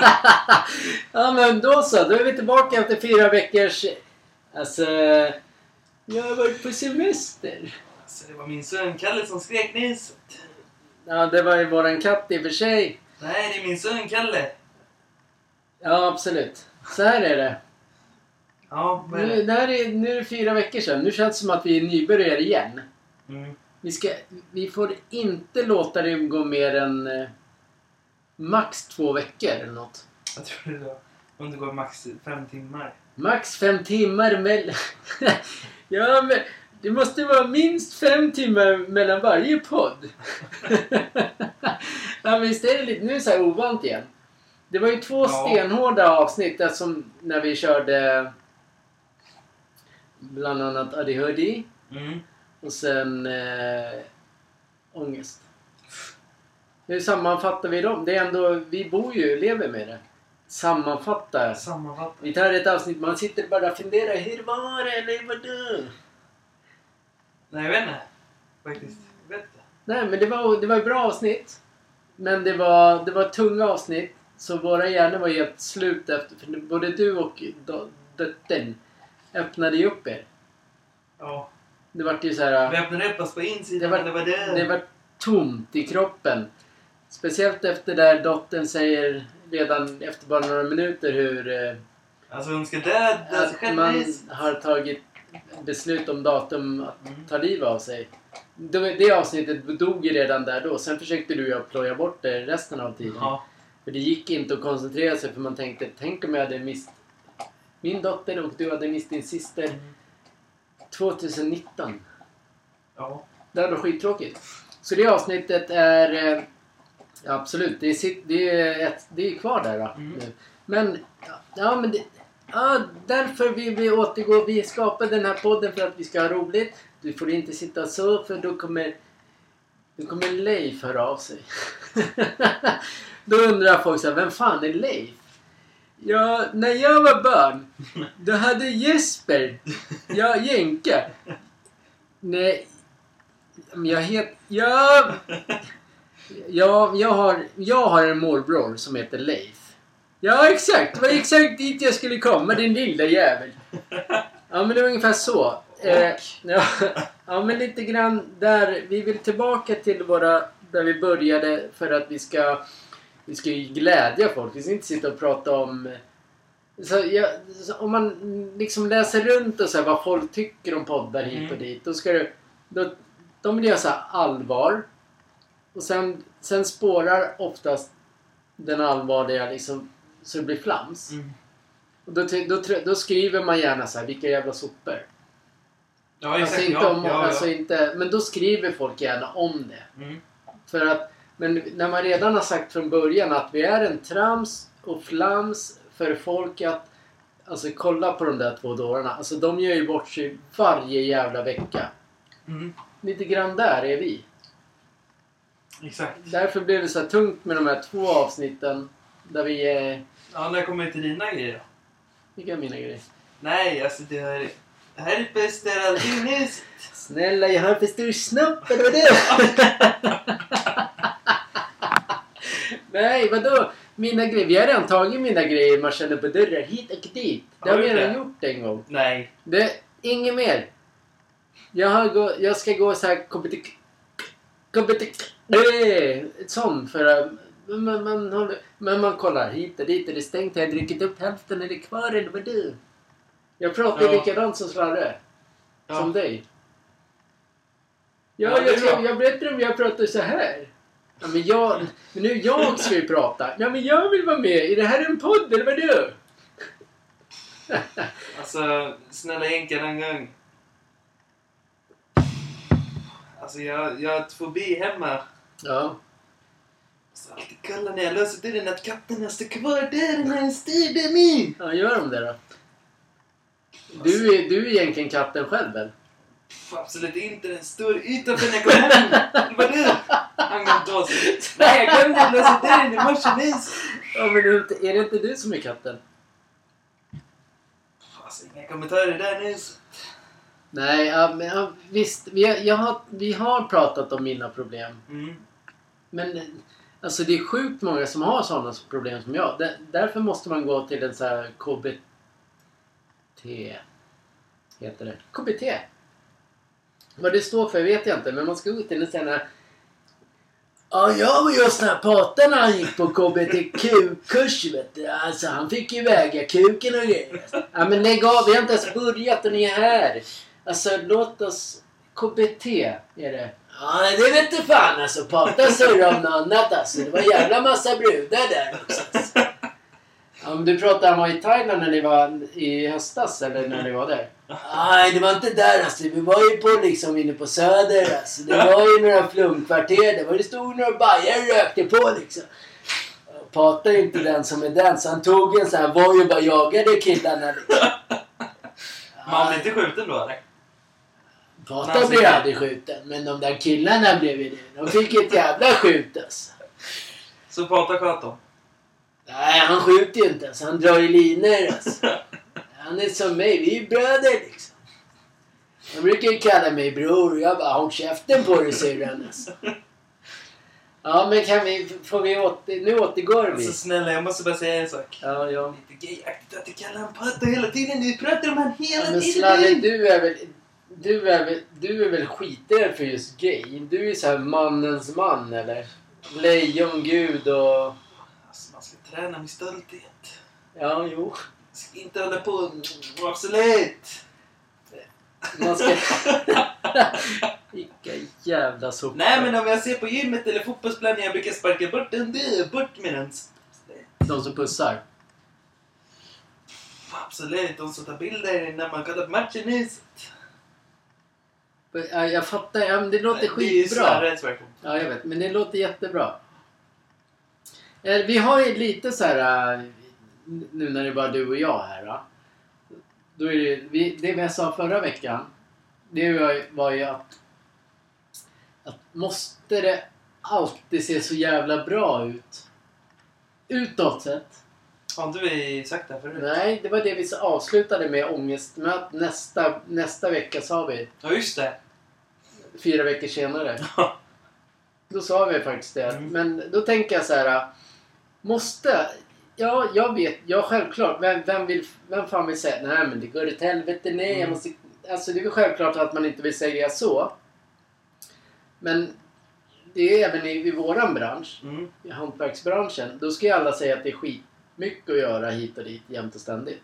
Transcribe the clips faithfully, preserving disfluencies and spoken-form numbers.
Ja men då så, då är vi tillbaka efter fyra veckors... Alltså... Jag har varit på semester. Alltså det var min son Kalle som skrek nyss. Ja, det var ju våran katt i och för sig. Nej, det är min son Kalle. Ja, absolut. Så här är det. Ja, men... Nu, det här är, nu är det fyra veckor sedan. Nu känns det som att vi är nybörjare igen. Mm. Vi, ska, vi får inte låta det gå mer än eh, max två veckor eller något. Jag tror det var, om det går max fem timmar. Max fem timmar mellan... Ja, men det måste vara minst fem timmar mellan varje podd. Ja, visst är det lite... Nu är det så här ovant igen. Det var ju två Ja. stenhårda avsnitt som när vi körde bland annat A D H D Mm. och sen äh, ångest. Hur sammanfattar vi dem? Det är ändå... Vi bor ju, lever med det. Sammanfatta. Sammanfatta. Vi tar ett avsnitt, man sitter bara och funderar. Hur var det? Eller vad du? Nej, jag vet inte. Faktiskt. Jag vet inte. Nej, men det var, det var ett bra avsnitt. Men det var, det var tunga avsnitt. Så våra hjärnor var helt slut efter. För både du och dottern öppnade ju upp er. Ja. Det var ju så här... Vi öppnade upp oss på insidan. Det var, Det var det. det var tomt i kroppen. Speciellt efter där dottern säger redan efter bara några minuter hur... Eh, Alltså hon ska döda sig att själv. man Visst. har tagit beslut om datum att Mm. ta liv av sig. Det, det avsnittet dog ju redan där då. Sen försökte du ju plöja bort det resten av tiden. Ja. För det gick inte att koncentrera sig för man tänkte, tänk om jag hade mist min dotter och du hade mist din syster Mm. tjugonitton. Ja. Det hade varit skittråkigt. Så det avsnittet är... Eh, absolut, det är, sitt, det är, ett, det är kvar där då. Mm. Nu. Men, ja, ja men det... Ja, därför vill vi återgå. Vi skapade den här podden för att vi ska ha roligt. Du får inte sitta så för då kommer... Då kommer Leif höra av sig. Då undrar folk så här, vem fan är Leif? Ja, när jag var barn, då hade Jesper, ja, Jänka. Nej, men jag heter, ja, ja, jag har, jag har en morbror som heter Leif. Ja, exakt, det var exakt dit jag skulle komma, din lilla jävel. Ja, men det var ungefär så. Eh, ja, ja, men lite grann där, vi vill tillbaka till våra, där vi började för att vi ska, vi ska ju glädja folk. Vi ska inte sitta och prata om, så, ja, så om man liksom läser runt och så här, vad folk tycker om poddar hit och Mm. dit, då ska du, då, de vill göra så här allvar. Och sen, sen spårar oftast den allvarliga liksom, så det blir flams. Mm. Och då, då, då skriver man gärna så här, vilka jävla sopor. Ja, exakt. Alltså inte ja, om, ja, ja. alltså inte, men då skriver folk gärna om det. Mm. För att, men när man redan har sagt från början att vi är en trams och flams för folk att alltså kolla på de där två dårarna. Alltså de gör ju bort sig varje jävla vecka. Mm. Lite grann där är vi. Exakt. Därför blev det så här tungt med de här två avsnitten där vi är... Ja, när kommer vi till dina grejer då? Vilka är mina grejer? Nej, alltså det här... Herpes är alltid nyss. Snälla, jag har för stor snopp, eller vad det är? Nej, vadå? Mina grejer. Vi har redan tagit mina grejer. Man känner på dörrar hit och dit. Det har Har vi du redan det? gjort en gång. Nej. Det, inget mer. Jag, har gå, jag ska gå så här... Kompetik... Kompetik... Nej! Sånt för att... Man, man, håller- men man kollar hit och dit. Är det stängt? Har jag druckit upp hälften? Är det kvar? Eller vad du? Jag pratar ju Ja. likadant som Slarre. Ja. Som dig. Ja, Ja, det är jag, ska, bra. jag berättar om jag pratar så här. Ja, men jag... Men nu jag ska ju prata. Ja, men jag vill vara med. Är det här en podd eller vad du? Alltså, snälla Henka en gång. Alltså, jag, jag har ett fobi hemma. Ja. Så alltid kolla när jag löser dörren att katterna står kvar där när jag styr dem in. Ja, gör de det då? Du är, du är egentligen katten själv, väl? Pff, absolut inte. Den står utanför när jag kommer hem. Det var du. Han kom till oss. Nej, jag glömde att lösa dörren i morse nyss. Ja, men är det inte du som är katten? Alltså, inga kommentarer där nyss. Nej, ja, men ja, visst. Vi, jag har, vi har pratat om mina problem. Mm. Men Alltså det är sjukt många som har sådana problem som jag. Där, därför måste man gå till en så här K B T. Heter det. K B T. Vad det står för vet jag inte. Men man ska gå till en sån här... Ja, jag var just när Paten när han gick på K B T Q-kurs, vet du. Alltså han fick ju väga kuken och grejer. Ja men lägg av, vi har inte ens börjat och ni är här. Alltså låt oss... K B T är det. Ja det vet inte fan alltså. Paten surrade om något annat alltså. Det var en jävla massa brudar där också. Alltså. Ja, men du pratade om i Thailand när ni var i höstas eller när ni var där? Nej, det var inte där alltså. Vi var ju på liksom inne på söder alltså. Det var ju några flumkvarter. Det var det stod några bajer och rökte på liksom. Paten är inte den som är den. Så han tog en sån här var ju bara jagade killarna liksom. Man blir inte skjuten då eller? Paten blev aldrig skjuten. Men de där killarna blev ju det. De fick ett jävla skjut alltså. Så Paten sköt dem? Nej, han skjuter ju inte. Så han drar i linor alltså. Han är som mig. Vi är ju bröder liksom. Han brukar ju kalla mig bror. Jag bara, håll käften på dig, säger han alltså. Ja, men kan vi... Får vi åter, nu återgår vi. Alltså snälla, jag måste bara säga en sak. Ja, ja. Lite gayaktigt att du kallar han Paten hela tiden. Du pratar om han hela Ja, men tiden. Slalle, du är väl... Du är väl, du är väl skitare för just gay. Du är så här mannens man, eller? Lejongud och... Alltså, man ska träna med stolthet. Ja, jo. Man ska inte hålla på... Absolut. Man ska... Vilka jävla sopor. Nej, men om jag ser på gymmet eller fotbollsplanen, jag brukar sparka bort den där. Bort med den. De som pussar. Absolut, de som tar bilder när man kollar på matchen i huset. Ja, jag fattar, ja, men det låter Det är ju skitbra. Sverres version. Ja, jag vet, men det låter jättebra. Eh, Vi har ju lite så här, eh, nu när det är bara du och jag här. Då, då är det, vi, det vi sa förra veckan, det var ju, var ju att, att måste det alltid se så jävla bra ut? Utåt sett. Har inte vi sagt det förut? Nej, det var det vi avslutade med ångestmöt. Nästa, nästa vecka sa vi. Ja, just det. Fyra veckor senare. Då sa vi faktiskt det. Mm. Men då tänker jag så här. Måste... Ja, jag vet. Ja, självklart. Vem, vem, vill, vem fan vill säga nej men det går åt helvete. Nej, Mm. jag måste... Alltså det är väl självklart att man inte vill säga så. Men det är även i, i våran bransch. Mm. I hantverksbranschen. Då ska ju alla säga att det är skitmycket att göra hit och dit jämt och ständigt.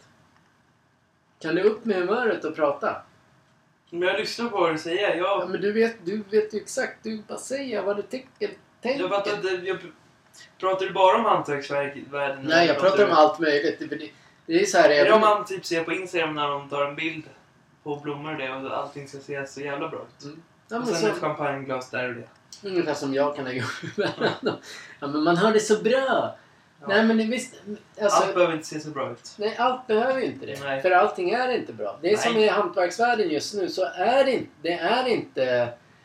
Kan du upp med humöret och prata? Men jag lyssnar på vad du säger. Ja, Jag, men du vet, du vet ju exakt. Du bara säger vad du tänker. tänker. jag fattar inte. Jag, pratar du bara om hantverksvärlden? Nej, jag pratar om allt möjligt. Det, det, det är så här... Är det Jag, om man typ ser på Instagram när de tar en bild på blommor och det och allting ska se så jävla bra ut? Mm. Ja, Och men sen så, ett champagneglas där och det. ungefär som jag kan lägga upp. Ja, men man hör det så bra. Ja. Nej, men det visst... Alltså, Allt behöver inte se så bra ut. nej, allt behöver ju inte det. Nej. För allting är inte bra. Det är som Nej. i hantverksvärlden just nu så är det inte, det är inte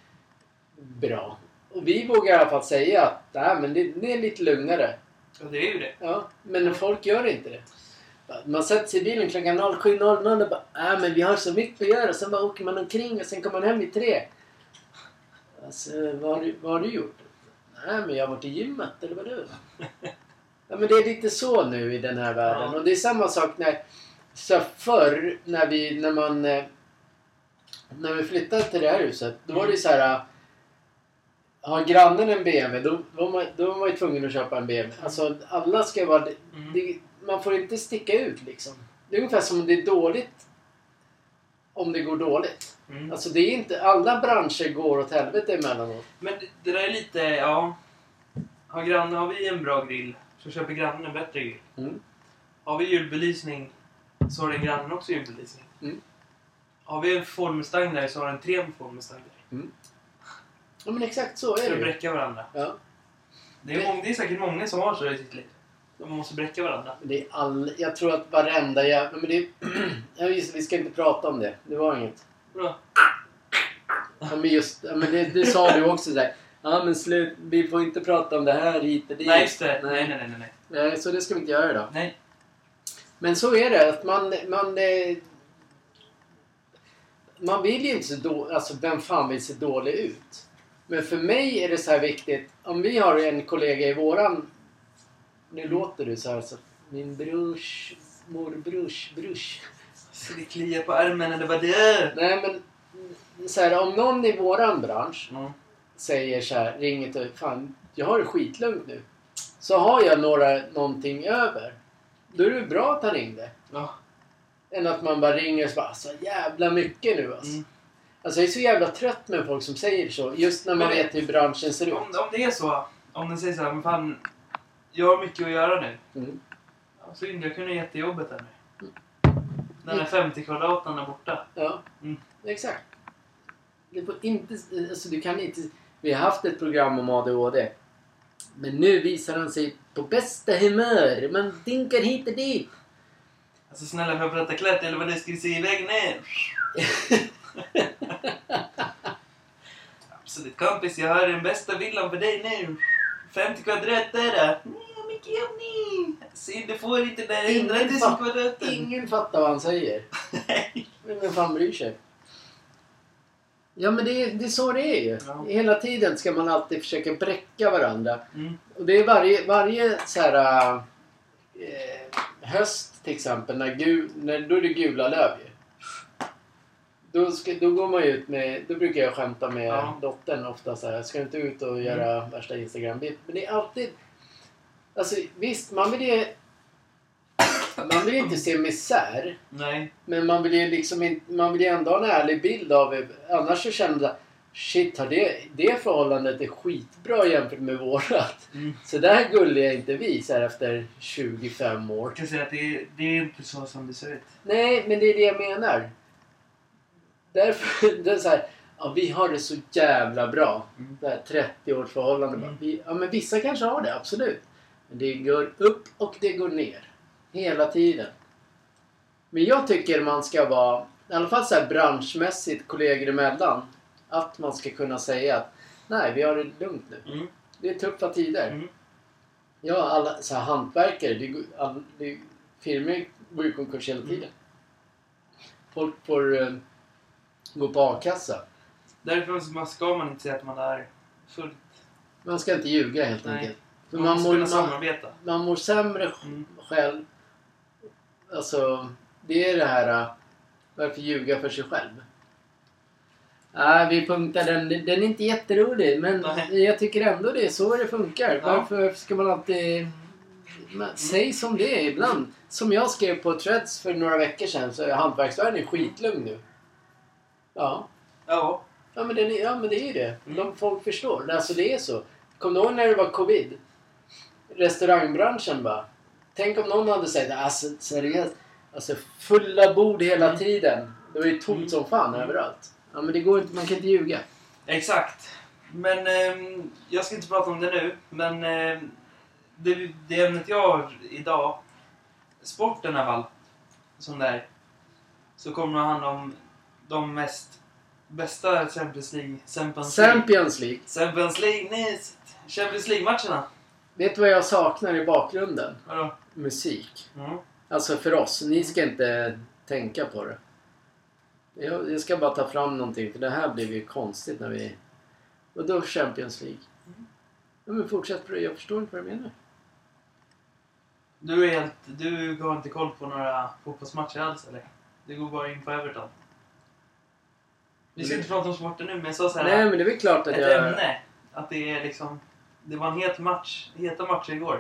bra. Och vi vågar i alla fall säga att nej, men det, det är lite lugnare. Och det är ju det. Ja, men folk gör inte det. Man sätter sig i bilen klockan sju noll noll och bara nej, men vi har så mycket att göra. Sen bara åker man omkring och sen kommer man hem vid tre. Alltså, vad har du, vad har du gjort? Nej, men jag har varit i gymmet, eller vad du? Ja, men det är lite så nu i den här världen. Ja. Och det är samma sak när så förr när vi när man eh, när vi flyttade till det här huset, då var det så här. Har grannen en B M W, då var man, då var man ju tvungen att köpa en B M W. Alltså alla ska vara Mm. det, man får inte sticka ut liksom. Det är ungefär som om det är dåligt om det går dåligt. Mm. Alltså det är inte alla branscher går åt helvete emellanåt. Men det, det där är lite, ja. Har, grannen, har vi en bra grill så köper grannen en bättre grill. Mm. Har vi julbelysning så har den grannen också julbelysning. Mm. Har vi en Ford Mustang där så har den tre Ford Mustang där. Ja, men exakt så är Ska det ju. bräcka varandra. Ja. Det är, många, det är säkert många som har så i sitt liv. De måste bräcka varandra. Det är all, jag tror att varenda jävla... Men det är, ja, just, vi ska inte prata om det. Det var inget. Bra. Ja, men just, ja, men det, det sa du också där. Ja men slut, vi får inte prata om det här hit och dit. Nej, just det. Nej, nej, nej, nej. Nej, så det ska vi inte göra då. Nej. Men så är det. Att man... Man, eh, man vill ju inte se dålig... Alltså vem fan vill se dålig ut? Men för mig är det så här viktigt. Om vi har en kollega i våran... Nu låter du så här så... Min brors... Morbrors brors. Så det kliar på armen eller vad det är. Nej men... Så här, om någon i våran bransch Mm. säger så här, ringer till... Fan, jag har det skitlugnt nu. Så har jag några, någonting över. Då är det bra att han ringde. Ja. Än att man bara ringer och så bara, så jävla mycket nu alltså. Mm. Alltså jag är så jävla trött med folk som säger så. Just när man Men- vet hur branschen ser ut. Om, om det är så, om den säger så här, men fan, jag har mycket att göra nu. Mm. Ja, så jag kunde gett jobbet här nu. Den är femtio kvadraten är borta. Ja, Mm. exakt. Det får inte, alltså du kan inte... Vi har haft ett program om A D H D. Men nu visar han sig på bästa humör. Man dinkar hit och dit. Alltså snälla, får jag prata klätt eller vad det ska se iväg ner? Absolut kompis, jag har den bästa villan för dig nu. femtio kvadrat där. Ja, mycket jobbning. Se, du får inte där Ingen hundratusen fatt- kvadraten. Ingen fattar vad han säger. Men vem fan bryr sig? Ja men det är, det är så det är ju. Ja. Hela tiden ska man alltid försöka bräcka varandra. Mm. Och det är varje, varje så här eh, höst till exempel när, gu, när då är det gula löv ju. Då, ska, då går man ju ut med, då brukar jag skämta med Ja. dottern ofta så här, ska inte ut och göra Mm. värsta Instagram-bild. Men det är alltid, alltså visst man vill ju, man vill inte se misär. Nej. Men man vill ju liksom inte, man vill ju ändå ha en ärlig bild av det. Annars så känner man shit, har det, det förhållandet är skitbra jämfört med vårat. Mm. Så där gulliga är inte vi så här efter tjugofem år. Jag kan säga att det är, det är inte så som det ser ut. Nej, men det är det jag menar. Därför, det är så här, ja vi har det så jävla bra. Mm. Det här trettio års förhållande. Mm. Vi, ja men vissa kanske har det, absolut. Men det går upp och det går ner. Hela tiden. Men jag tycker man ska vara, i alla fall så här branschmässigt kollegor emellan, att man ska kunna säga att nej, vi har det lugnt nu. Mm. Det är tuffa tider. Mm. Ja, alla så här hantverkare, det, går- all, det, firmor går i konkurs hela tiden. Folk får eh, gå på a-kassa. Därför ska man inte säga att man är fullt. Man ska inte ljuga helt Nej. enkelt. För Man man, måste mår, kunna man, samarbeta. man mår sämre Mm. själv. Alltså, det är det här, äh, varför ljuga för sig själv? Nej, vi punktar den. Den är inte jätterolig, men Nej. jag tycker ändå det är så det funkar. Ja. Varför ska man alltid... Man, säg som det är ibland. Som jag skrev på Threads för några veckor sedan, så är hantverksvärlden är skitlugn nu. Ja. Ja. Ja men, den är, ja, men det är ju det. Mm. De folk förstår. Alltså det är så. Kom du ihåg när det var covid? Restaurangbranschen bara. Tänk om någon hade sagt, alltså seriöst. Alltså fulla bord hela Mm. tiden. Det var ju tomt Mm. som fan Mm. överallt. Ja men det går inte, man kan inte ljuga. Exakt. Men ehm, jag ska inte prata om det nu. Men ehm, det, det ämnet jag har idag, sporten i alla fall, som det är, så kommer det handla om de mest bästa Champions League. Champions League. Champions League. Champions League. Nej, Champions League-matcherna. Vet du vad jag saknar i bakgrunden? Vadå? Musik. Mm. Alltså för oss. Ni ska inte tänka på det. Jag, jag ska bara ta fram någonting. För det här blir ju konstigt när vi... Och då Champions League. Mm. Ja, men fortsätt på det. Jag förstår inte vad du menar. Du är helt, du har inte koll på några fotbollsmatcher alls, eller? Du går bara in på Everton. Vi ska inte prata om sporten nu, men jag sa så här, Nej, men det är väl klart att ett jag... ämne. Att det är liksom, det var en het match, heta matcher igår.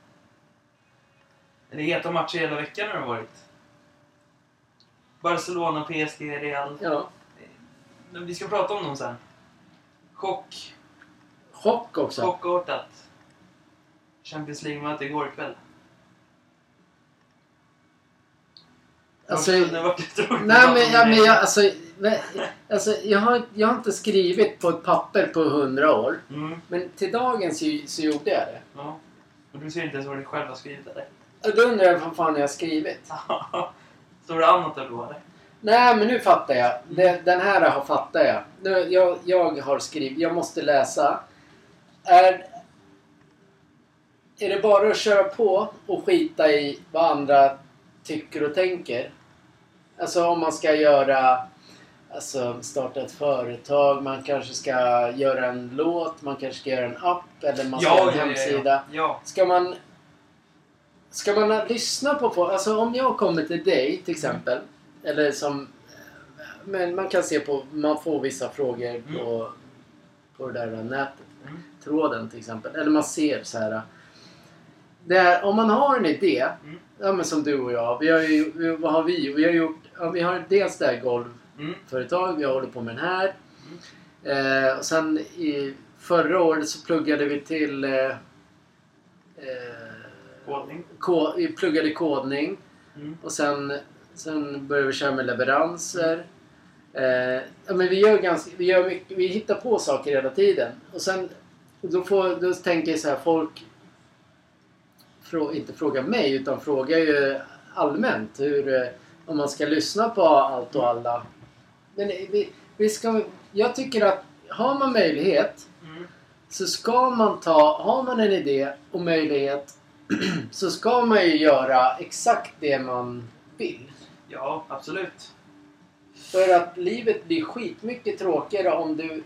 Eller heta matcher hela veckan har det varit. Barcelona, P S G, Real. Ja. Men vi ska prata om dem sen. Chock. Chock också. Chockartat. Champions League-möte igår kväll. Alltså, Det var lite tråkigt nej, att men, prata ja, om men det. jag, alltså, men, alltså jag, har, jag har inte skrivit på ett papper på hundra år. Mm, Men till dagen så, så gjorde jag det. ja. Och du ser inte ens vad du själv har skrivit, eller? Och då undrar jag vad fan jag har skrivit. Står det annat eller då, eller? Nej, men nu fattar jag. Det, den här har fattar jag. Nu, jag. Jag har skrivit. Jag måste läsa. Är, är det bara att köra på och skita i vad andra tycker och tänker? Alltså om man ska göra... alltså starta ett företag, man kanske ska göra en låt, man kanske ska göra en app eller man ska Ja, göra en ja, ja, hemsida. ja. Ja. Ska man ska man lyssna på folk, alltså om jag kommer till dig till exempel, eller som, men man kan se på, man får vissa frågor på, Mm. på det där nätet, Mm. tråden till exempel, eller man ser så här. Det är, om man har en idé, Mm. ja men som du och jag, vi har ju, vi, vad har vi vi har gjort, ja, vi har dels det här golvföretag, Mm. vi håller på med den här. Eh, och sen i förra året så pluggade vi till eh, eh, Kodning. ko, vi pluggade kodning. Mm. Och sen, sen började vi köra med leveranser. Eh, ja, men vi gör ganska, vi gör mycket, vi hittar på saker hela tiden. Och sen då, får, då tänker jag så här, folk frå, inte frågar mig utan frågar ju allmänt hur, eh, om man ska lyssna på allt och alla. Men vi, vi ska, jag tycker att har man möjlighet Mm. så ska man ta, har man en idé och möjlighet så ska man ju göra exakt det man vill. Ja, absolut. För att livet blir skitmycket tråkigare om du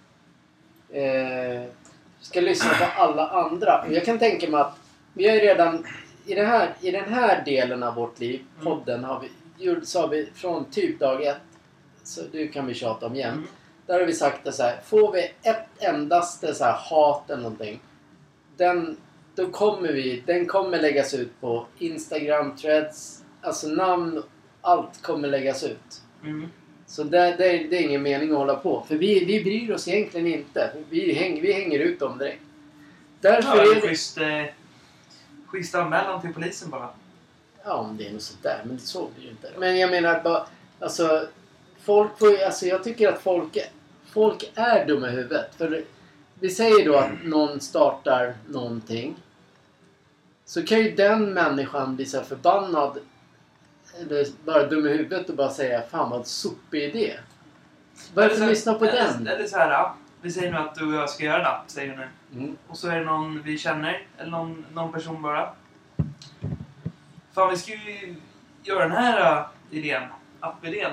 eh, ska lyssna på alla andra. Och jag kan tänka mig att vi har ju redan i, det här, i den här delen av vårt liv, podden, har vi gjort, så har vi från typ dag ett, så det kan vi tjata om igen. Mm. Där har vi sagt det så här, får vi ett endaste så här hat eller någonting, den, då kommer vi, den kommer läggas ut på Instagram, threads, alltså namn, allt kommer läggas ut. Mm. Så det, det, är, det är ingen mening att hålla på. För vi, vi bryr oss egentligen inte. Vi, häng, vi hänger ut dem direkt. Därför Ja, är en det... schysst, eh, schysst anmälan till polisen bara. Ja, om det är något sånt där. Men så blir det inte. Men jag menar bara... Alltså... Folk får, alltså jag tycker att folk, folk är dumma i huvudet. För vi säger då att någon startar någonting. Så kan ju den människan bli så här förbannad. Eller bara dum i huvudet och bara säga fan vad sopig idé. Varför lyssna på eller, den? Eller så här, ja, vi säger nu att du och jag ska göra en app, säger du nu. Mm. Och så är det någon vi känner, eller någon, någon person bara. Fan, vi ska ju göra den här uh, idén, app-idén.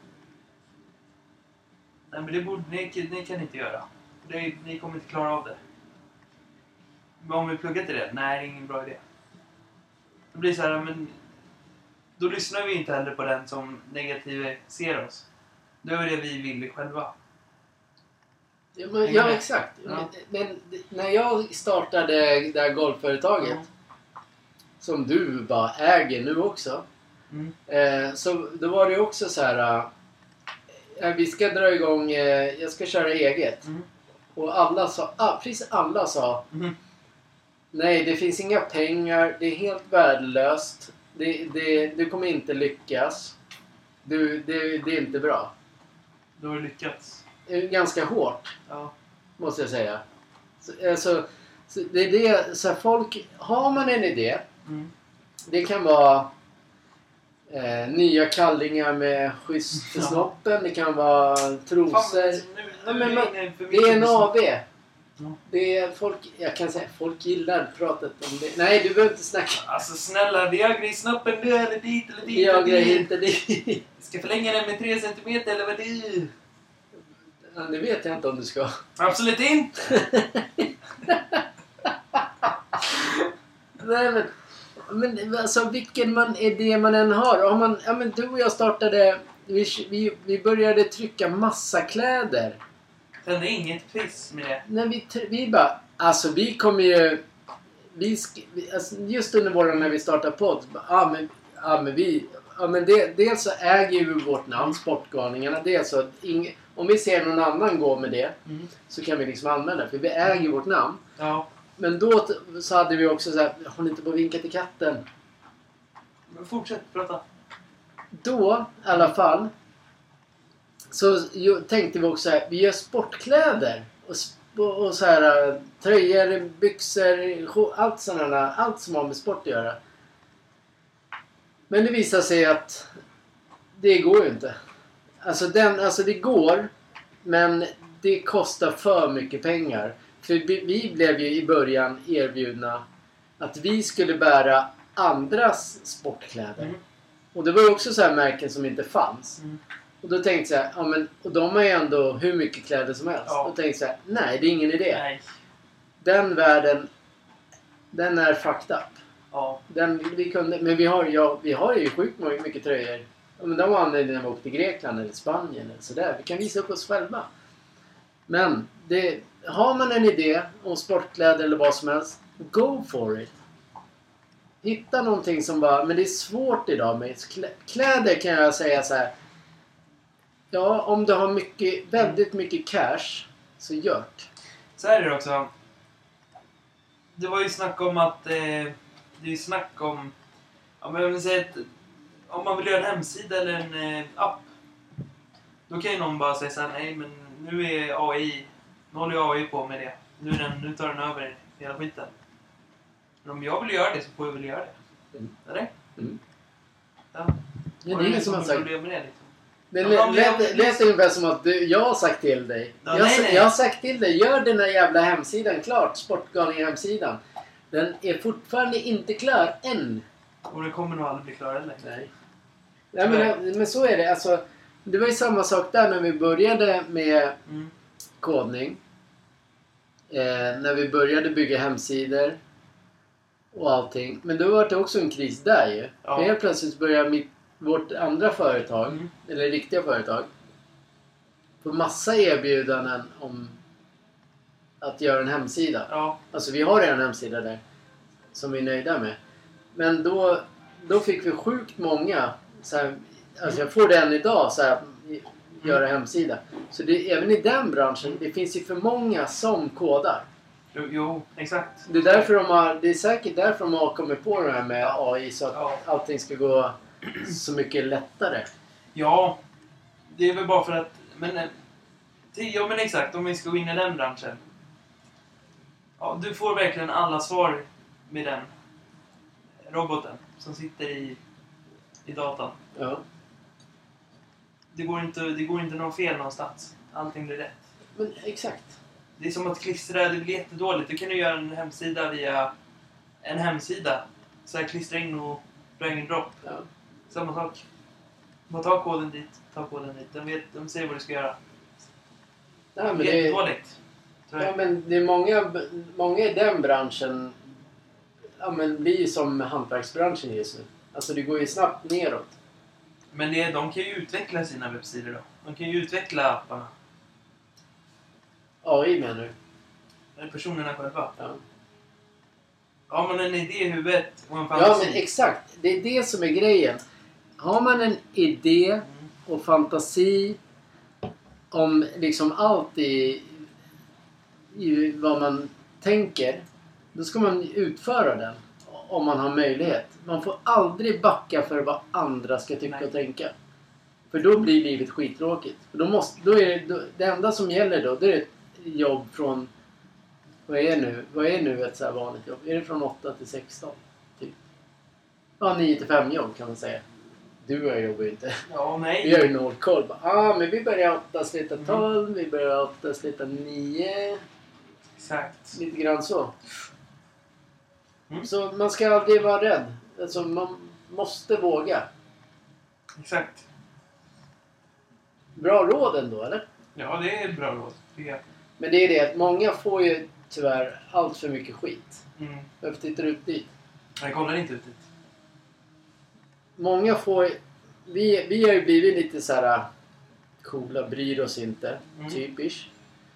Nej, men det borde ni, ni kan inte göra. Det, ni kommer inte klara av det. Men om vi pluggar till det? Nej, det är ingen bra idé. Det blir så här, men... Då lyssnar vi inte heller på den som negativ ser oss. Det är det vi vill själva. Ja, men, ja exakt. Ja. Men, men när jag startade det här golfföretaget, Mm. som du bara äger nu också, Mm. eh, så då var det också så här... Eh, vi ska dra igång, eh, jag ska köra eget. Mm. Och alla sa, ah, precis alla sa, Mm. nej det finns inga pengar, det är helt värdelöst, det, det, du kommer inte lyckas, du, det, det är inte bra. Då har du lyckats. Det är ganska hårt, Ja. måste jag säga. Så, alltså, så det är det, så här, folk, har man en idé, Mm. det kan vara eh, nya kallingar med schysst för Ja. snoppen, det kan vara trosor. Fan, nu, nu Ja, men är man- vi inne för Det är en mycket A V. Ja. Det är folk, jag kan säga, folk gillar pratet om det. Nej, du behöver inte snacka. Alltså snälla, Viagra i snoppen nu eller dit eller dit Jag eller är dit. inte det. Ska förlänga den med tre centimeter eller vad det är? Ja, det vet jag inte om du ska. Absolut inte! Nej, men, men alltså vilken man, idé man än har. Om man, ja, men du och jag startade, vi, vi, vi började trycka massa kläder. Men det är inget piss med det. När vi, tr- vi bara, alltså vi kommer ju, vi, sk- vi alltså, just under våren när vi startade podd, så bara, ja men, ja men vi, ja men det, dels så äger vi vårt namn, Sportgalningarna, dels så att ing, om vi ser någon annan gå med det, Mm. så kan vi liksom använda det, för vi äger vårt namn. Ja. Men då t- så hade vi också så här, har ni inte på vinka till katten? Men fortsätt prata. Då, i alla fall, så ju, tänkte vi också här, vi gör sportkläder. Och, sp- och så här, äh, tröjor, byxor, sjo- allt sådana, allt som har med sport att göra. Men det visar sig att det går ju inte. Alltså, den, alltså det går, men det kostar för mycket pengar. För vi, vi blev ju i början erbjudna att vi skulle bära andras sportkläder. Mm. Och det var ju också så här märken som inte fanns. Mm. Och då tänkte jag så här, ja men och de har ju ändå hur mycket kläder som helst. Ja. Då tänkte jag så här, nej det är ingen idé. Nej. Den världen, den är fucked up. Ja. Den, vi kunde, men vi har, ja, vi har ju sjukt mycket tröjor. Ja, men de var anledningen när vi åkte till Grekland eller Spanien eller sådär. Vi kan visa upp oss själva. Men det, har man en idé om sportkläder eller vad som helst, go for it. Hitta någonting som bara, men det är svårt idag med kläder kan jag säga så här. Ja, om du har mycket, väldigt mycket cash så gjort. Så här är det också. Det var ju snack om att eh, det är ju snack om ja, men jag vill säga att om man vill göra en hemsida eller en eh, app, då kan ju någon bara säga så här, nej men nu är A I, nu håller A I på med det. Nu, är den, nu tar den över hela skiten. Men om jag vill göra det så får jag väl göra det. Mm. Eller? Mm. Ja. Ja, det är ingen som har sagt. Problem med det, liksom. Det Ja, lät, men- lät ungefär som att du, jag har sagt till dig. Ja, jag, nej, nej. jag har sagt till dig, gör den här jävla hemsidan klart. Sportgalningen hemsidan. Den är fortfarande inte klar än. Och det kommer nog aldrig bli klar heller. Nej. Nej men, men så är det. Alltså, det var ju samma sak där när vi började med Mm. kodning. Eh, när vi började bygga hemsidor. Och allting. Men då var det också en kris där ju. Ja. För helt plötsligt började mitt, vårt andra företag. Mm. Eller riktiga företag. Få massa erbjudanden om att göra en hemsida. Ja. Alltså vi har redan en hemsida där. Som vi är nöjda med. Men då, då fick vi sjukt många. Så här, alltså jag får det än idag. Så här, göra hemsida. Så det, även i den branschen. Det finns ju för många som kodar. Jo, jo, exakt. Det är, därför de har, det är säkert därför de har kommit på det här med A I. Så att Ja. allting ska gå så mycket lättare. Ja, det är väl bara för att... Men, eh, till- ja, men exakt. Om vi ska gå in i den branschen. Ja, du får verkligen alla svar med den roboten som sitter i, i datan. Ja. Det går inte, det går inte någon fel någonstans. Allting blir rätt. Men exakt. Det är som att klistra, det blir jättedåligt. Du kan ju göra en hemsida via en hemsida. Så här klistra in och drag and drop. Ja. Samma sak. Bara ta koden dit, ta koden dit. De, vet, de säger vad du ska göra. Nej, men det är, Jättedåligt. ja, men det är många, många i den branschen. Ja, men blir ju som hantverksbranschen just nu. Alltså det går ju snabbt neråt. Men det, de kan ju utveckla sina webbsidor då. De kan ju utveckla apparna. A I menar du? Eller personerna själva. Ja. Har man en idé i huvudet och en Ja fantasi. men exakt. Det är det som är grejen. Har man en idé Mm. och fantasi om liksom allt i, i vad man tänker. Då ska man utföra den. Om man har möjlighet. Man får aldrig backa för vad andra ska tycka Nej. och tänka. För då blir livet skittråkigt. För då måste, då är det, då, det enda som gäller då, det är ett jobb från... Vad är nu? Vad är nu ett så här vanligt jobb? Är det från åtta till sexton? Typ. Ja, nio till fem jobb kan man säga. Du och jag jobbar ju inte. Ja, Vi nej. gör ju noll koll. Ah, men vi börjar åtta, slutar tolv. Vi börjar åtta, slutar nio. Exakt. Lite grann så. Mm. Så man ska aldrig vara rädd. Alltså man måste våga. Exakt. Bra råd ändå, eller? Ja, det är bra råd. tycker jag. Men det är det att många får ju tyvärr allt för mycket skit. Mm. Varför tittar du ut dit? Jag kollar inte ut dit. Många får... Vi, vi har ju blivit lite så här coola, bryr oss inte. Mm. Typisch.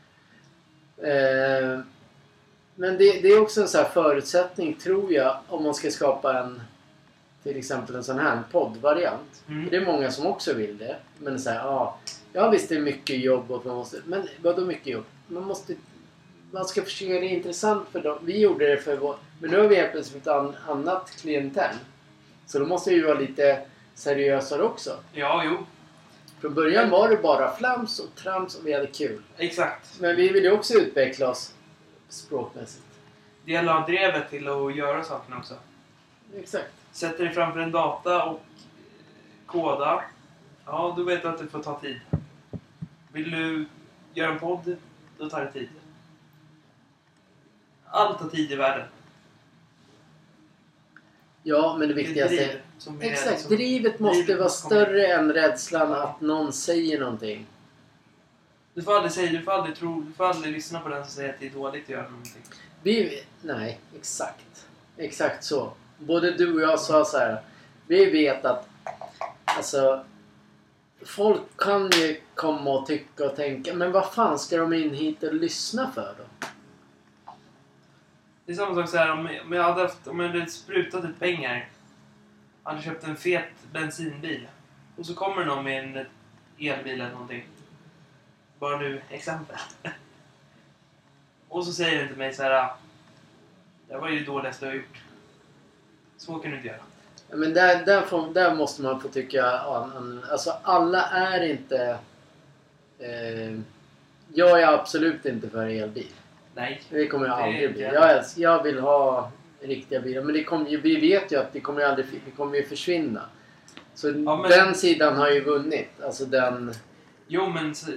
Eh, men det, det är också en så här förutsättning, tror jag, om man ska skapa en... Till exempel en sån här poddvariant. Mm. För det är många som också vill det. Men så här, ja, ja visst det är mycket jobb och man måste... Men vadå mycket jobb? Man måste... Man ska försöka göra det intressant för dem. Vi gjorde det för vår... Men nu har vi helt plötsligt ett an, annat klientell. Så då måste vi vara lite seriösare också. Ja, jo. Från början var det bara flams och trams och vi hade kul. Exakt. Men vi vill ju också utveckla oss språkmässigt. Det gäller att ha drevet till att göra sakerna också. Exakt. Sätter dig framför en data och koda. Ja, då vet du att det får ta tid. Vill du göra en podd, då tar det tid. Allt tar tid i världen. Ja, men det viktigaste driv är... som är Exakt, liksom- drivet måste drivet vara måste komma in. större än rädslan att någon säger någonting. Du får aldrig säga, du får aldrig tro, du får aldrig lyssna på den som säger att det är dåligt att göra någonting. Vi... Nej, exakt. Exakt så. Både du och jag sa så här. Vi vet att... Alltså... Folk kan ju komma och tycka och tänka. Men vad fan ska de in hit och lyssna för då? Det är samma sak så här, om, om jag hade haft, om jag hade sprutat ut pengar, hade köpt en fet bensinbil och så kommer någon med en elbil eller någonting. Bara nu exempel. Och så säger det till mig så här: det var ju det dåligaste jag har gjort. Så kan du inte göra. Ja, men där, där, får, där måste man få tycka... ja, Alltså alla är inte... Eh, jag är absolut inte för elbil. Nej. Det kommer jag Det är aldrig inte bli. jag. Jag, älskar, jag vill ha riktiga bilar. Men det kommer, ju- vi vet ju att det kommer ju aldrig det kommer ju försvinna. Så Ja, men- den sidan har ju vunnit. Alltså den... Jo, men så,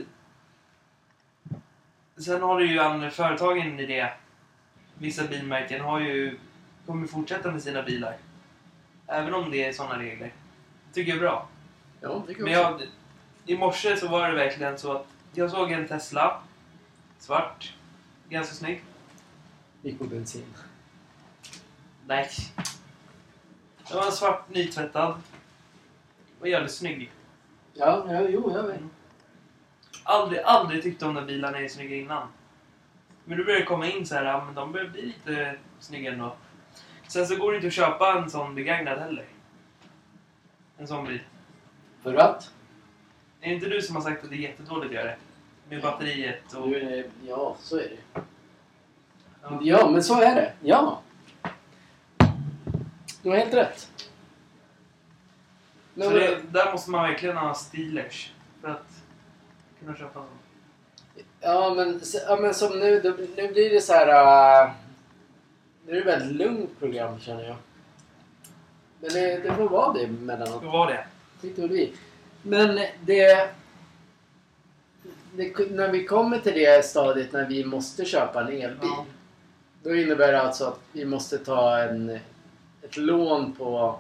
sen har du ju andra företagen i det. Vissa bilmärken har ju kommer fortsätta med sina bilar. Även om det är sådana regler. Det tycker jag är bra. Ja, det kan Men jag, i morse så var det verkligen så att jag såg en Tesla. Svart. Ganska snygg. gick på bensin. Nej. Den var svart, nytvättad. Och jävligt snygg. Ja, ja, jo, jag vet. Aldrig, aldrig tyckte om den bilarna är snygga innan. Men då börjar det komma in så här, ja, men de börjar bli lite snygga ändå. Sen så går det inte att köpa en sån begagnad heller. En sån bil. För att? Är det inte du som har sagt att det är jättedåligt att göra det? Med batteriet och... Nu är det, ja, så är det. Ja. Ja, men så är det. Ja. Du har helt rätt. Så det, där måste man verkligen ha Steelers för att kunna köpa en sån. Ja, men, ja, men som nu, då, nu blir det så här... Uh, nu är det ett väldigt lugnt program, känner jag. Men det, det får vara det emellanåt. Hur var det? Tyckte väl vi. Men det, det... När vi kommer till det stadiet när vi måste köpa en elbil. Ja. Då innebär det alltså att vi måste ta en, ett lån på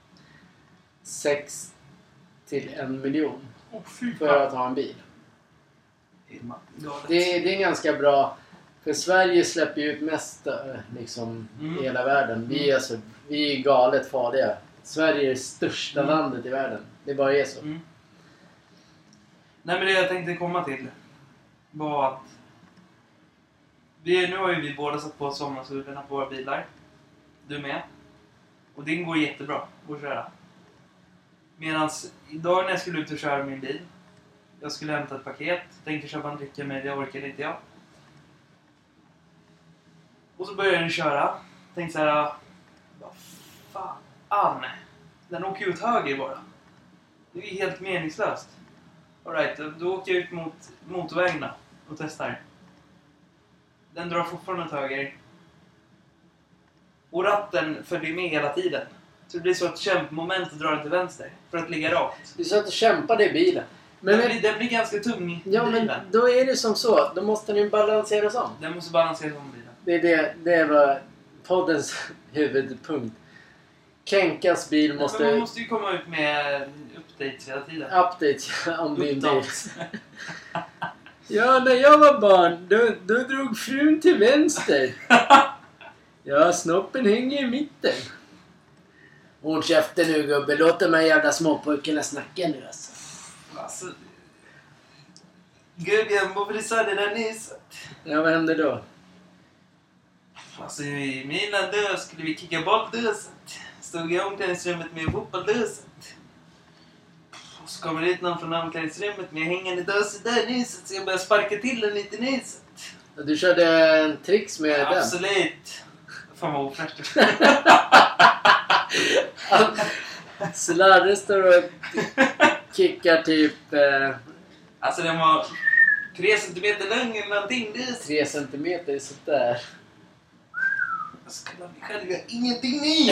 sex till en miljon Åh, fy för fan. att ha en bil. Galet. Det, det är ganska bra. För Sverige släpper ju ut mest eh, liksom, Mm. i hela världen. Vi är, så, vi är galet farliga. Sverige är det största Mm. landet i världen. Det bara är så. Mm. Nej, men det jag tänkte komma till var att vi, nu har ju vi båda satt på sommarsulorna på våra bilar. Du med. Och din går jättebra att köra. Medan idag när jag skulle ut och köra min bil, jag skulle hämta ett paket, tänkte köpa en dricka men det orkade inte jag. Och så började den köra. Tänkte så här, vad fan, den åker ut höger bara. Det är ju helt meningslöst. All right, då åker jag ut mot motorvägarna och testar. Den drar fortfarande åt höger. Och ratten följer med hela tiden. Så det blir så ett kämpmoment att dra den till vänster. För att ligga rakt. Du satt och kämpade i bilen. Men, den, blir, den blir ganska tung. ja, men driven. då är det som så. Då måste den ju balanseras om. Den måste balanseras om bilen. Det är det, det var poddens huvudpunkt. Kenkas bil måste... Men man måste ju komma ut med updates hela tiden. Update om din bil. Uppdates. Ja, när jag var barn, då, då drog frun till vänster. Ja, snoppen hänger i mitten. Håll käften nu, gubbe. Låt de här jävla småpojkarna snacka nu, alltså. Alltså, gubben, varför du sa det där nyss? Ja, vad hände då? Alltså, i mina dagar skulle vi kicka bollduset. Stod i omklädningsrummet med fotbollduset. Och så kommer det ut någon från omklädningsrummet med hängande döset där nyset. Så jag började sparka till den lite nyset. Du körde en tricks med den. Absolut. Fan vad ofräscht. Slarre står och kickar typ eh, Alltså den var tre centimeter lång eller någonting. Det tre centimeter sådär. jag ska la mig själv, jag har ingenting i.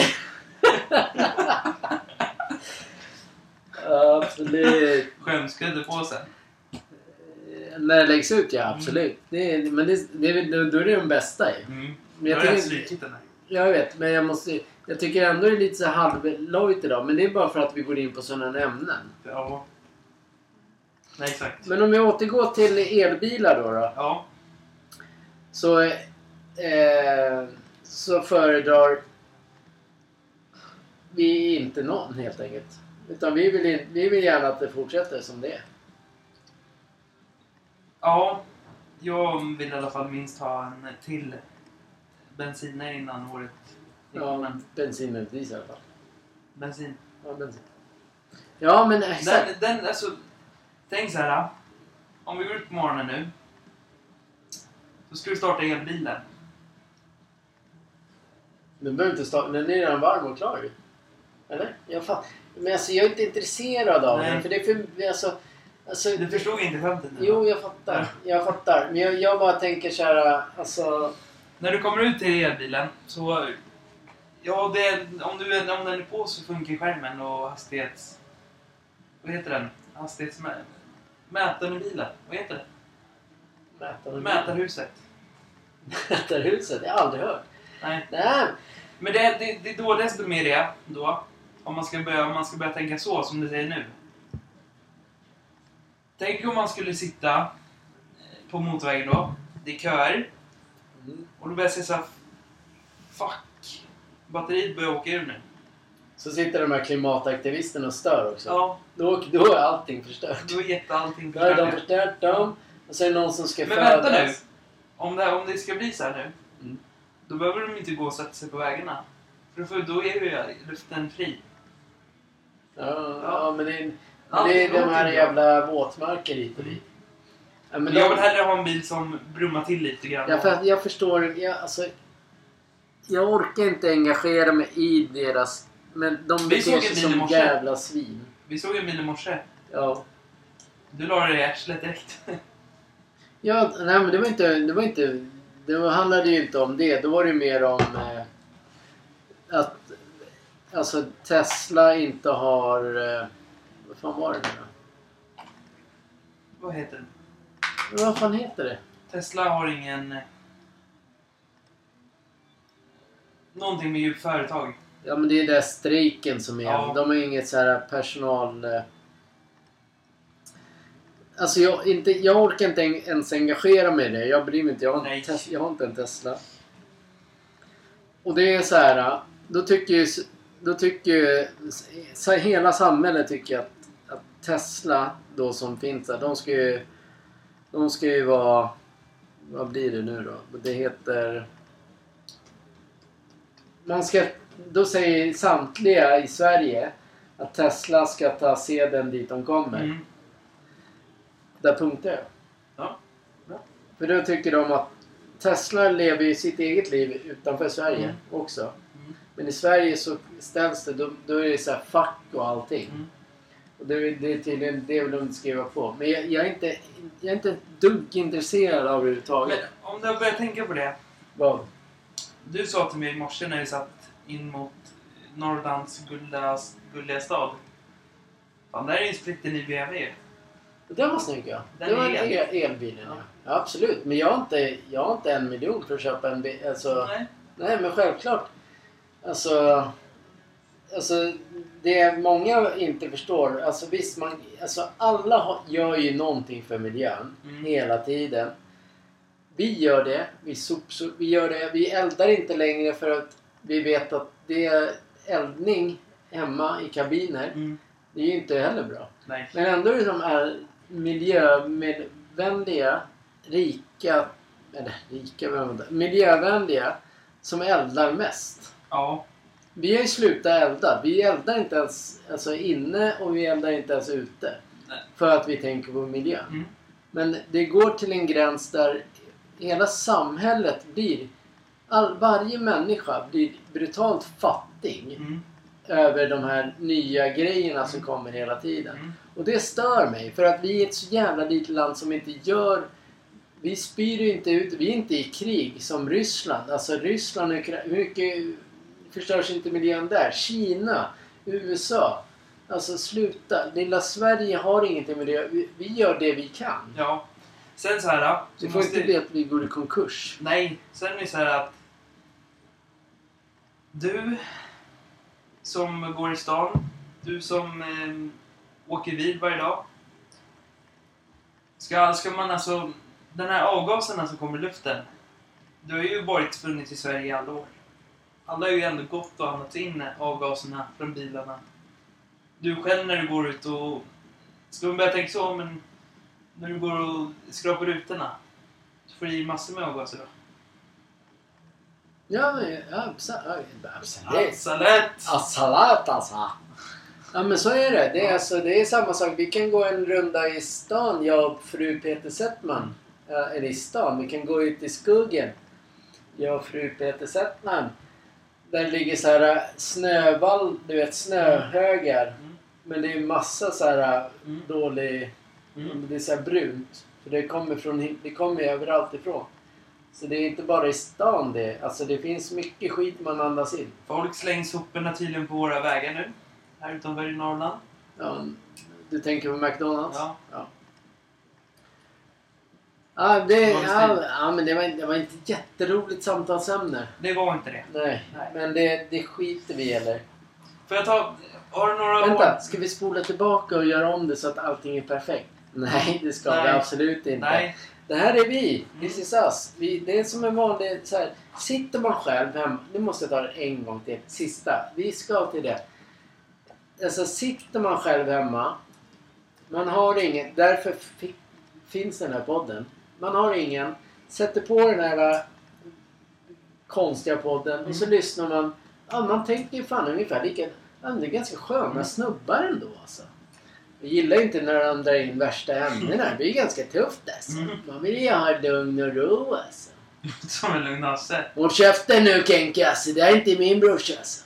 Absolut. Skämskudde på sen. När det läggs ut, ja absolut. Det är, men det, det, är- då är det de bästa ju. Mm. Men jag Jag har tycker- strykit den här. Jag vet, men jag måste... Jag tycker ändå det är lite så halvlojt idag. Men det är bara för att vi går in på sådana ämnen. Ja. Nej, exakt. Men om vi återgår till elbilar då. då Ja. så, eh, så föredrar vi inte någon helt enkelt. Utan vi vill, vi vill gärna att det fortsätter som det är. Ja. Jag vill i alla fall minst ha en till bensinare innan året. Ja, bensin och diesel i alla fall. Bensin. Ja, bensin. Ja, men exakt. Den, den, alltså, tänk så här. Om vi går ut på morgonen nu. Så ska vi starta elbilen. Du behöver inte starta. Den är redan varm och klar ju. Eller? Jag fattar. Men alltså, jag är inte intresserad av Nej. den. För det är för... Alltså, alltså, Du förstod inte skämtet nu? jo, jag fattar. Jag fattar. Men jag, jag bara tänker så här. Alltså... När du kommer ut till elbilen så... Ja, det, om, du, om den är på så funkar skärmen och hastighets... Vad heter den? Hastighetsmätaren i bilen. Vad heter det? Mätaren. Mätarhuset. Mätarhuset? Jag har aldrig hört. Nej. Nej. Men det, det, det är då desto mer det då. Om man, ska börja, om man ska börja tänka så som du säger nu. Tänk om man skulle sitta på motorvägen då. Det är köer. Mm. Och då börjar jag säga så här, fuck. Batteriet börjar åka ur nu. Så sitter de här klimataktivisterna och stör också. Ja. Då, då är allting förstört. Då är jätte allting Då är de förstört. förstört dem. Och så är det någon som ska Men födas. vänta nu. Om det, om det ska bli så här nu. Mm. Då behöver de inte gå och sätta sig på vägarna. För då, då är ju luften fri. Ja, ja. ja men det är, Ja, det är det de här låter jävla våtmarker hit och dit. Ja, men Jag de, vill hellre ha en bil som brummar till lite grann. jag, för, jag förstår. Jag, alltså, jag orkar inte engagera mig i deras... Men de Vi såg beter en sig bil i som morse. jävla svin. Vi såg en bil i morse. Ja. Du la det i arslet direkt. Ja, nej men det var inte... Det var inte... Det var, handlade ju inte om det. Då var det ju mer om... Eh, att... Alltså Tesla inte har... Eh, vad fan var det nu då? Vad heter den? Men vad fan heter det? Tesla har ingen... Någonting med djup företag. Ja men det är där strejken som är. Ja. De har ju inget så här personal... Eh, alltså jag, inte, jag orkar inte ens engagera mig i det. Jag bryr mig inte. Jag har, Nej. inte, tes, jag har inte en Tesla. Och det är så här. Då tycker ju... Då tycker ju... Så hela samhället tycker att, att Tesla då som finns där. De ska ju... De ska ju vara... Vad blir det nu då? Det heter... Man ska... Då säger samtliga i Sverige att Tesla ska ta seden dit de kommer. Mm. Där punktar jag. Ja. Ja. För då tycker de att Tesla lever ju sitt eget liv utanför Sverige Mm. också. Mm. Men i Sverige så ställs det, då, då är det så här fack och allting. Mm. Och det, det är tydligen det vill de skriva på. Men jag, jag, är inte, jag är inte ett dugg intresserad av överhuvudtaget. Men om du börjar tänka på det. Vad? Du sa till mig i morse när vi satt in mot Norrlands gulliga, gulliga stad. Fan, där är ju en splitter ny B M W. Det var snygg ja. Den Det var är en el. el, elbilen ja. Ja. Absolut. Men jag har, inte, jag har inte en miljon för att köpa en bil. Alltså, Nej. nej men självklart. Alltså, alltså det många inte förstår. Alltså visst man, alltså alla har, gör ju någonting för miljön. Mm. Hela tiden. Vi gör det. Vi, sopsor, vi gör det. Vi eldar inte längre för att vi vet att det är eldning hemma i kabiner. Mm. Det är ju inte heller bra. Nej. Men ändå är de här miljövänliga, rika, eller rika, men miljövänliga som eldar mest. Ja. Vi har ju slutat elda. Vi eldar inte ens alltså, inne och vi eldar inte ens ute. Nej. För att vi tänker på miljön. Mm. Men det går till en gräns där hela samhället blir, all, varje människa blir brutalt fattig. Mm. Över de här nya grejerna som kommer hela tiden. Mm. Och det stör mig. För att vi är ett så jävla litet land som inte gör... Vi spyr ju inte ut... Vi är inte i krig som Ryssland. Alltså Ryssland, Ukra- hur mycket förstörs inte miljön där? Kina, U S A. Alltså sluta. Lilla Sverige har ingenting med det. Vi, vi gör det vi kan. Ja. Sen så här. Det Så får måste... inte bli att vi går i konkurs. Nej. Sen är det så här att Du som går i stan, du som eh, åker bil varje dag. Ska, ska man alltså, den här avgaserna som kommer i luften, du har ju varit funnits i Sverige i alla år. Alla har ju ändå gått och andats in avgaserna från bilarna. Du själv när du går ut och, ska man börja tänka så, men när du går och skrapar rutorna, så får du i massor med avgaser då. Ja, ja absolut. Absolut. Absolut alltså. Ja men så är det. Det är, alltså, det är samma sak. Vi kan gå en runda i stan, jag och fru Peter Settman. Ja, eller i stan. Vi kan gå ut i skogen. Jag och fru Peter Settman. Där ligger så här snövall, du vet snöhögar. Mm. Men det är massa så här mm. dålig, mm. det är så här brunt. För det kommer från, det kommer överallt ifrån. Så det är inte bara i stan det. Alltså det finns mycket skit man andas in. Folk slänger soporna tydligen på våra vägar nu. Här utanför i Norrland. Ja, du tänker på McDonalds? Ja. Ja, ja, det, ja, ja men det var, det var inte ett jätteroligt samtalsämne. Det var inte det. Nej, Nej. Men det, det skiter vi eller. Får jag ta... Har du några... Vänta, ska vi spola tillbaka och göra om det så att allting är perfekt? Nej, det ska Nej. vi absolut inte. Nej. Det här är vi. This is us. Vi, det är som en vanlig... Så här, sitter man själv hemma... Nu måste jag ta det en gång till. Sista. Vi ska till det. Alltså sitter man själv hemma. Man har ingen... Därför fick, finns den här podden. Man har ingen. Sätter på den här äh, konstiga podden. Mm. Och så lyssnar man. Ja, man tänker ju fan ungefär lika... Ja, det är ganska sköna mm. snubbar ändå alltså. Jag gillar inte när de drar in värsta ämnena. Det blir ganska tufft alltså. Mm. Man vill ju ha lugn och ro alltså. Som en lugn Hasse. Håll käften nu Kenke alltså. Det är inte min brorsa alltså.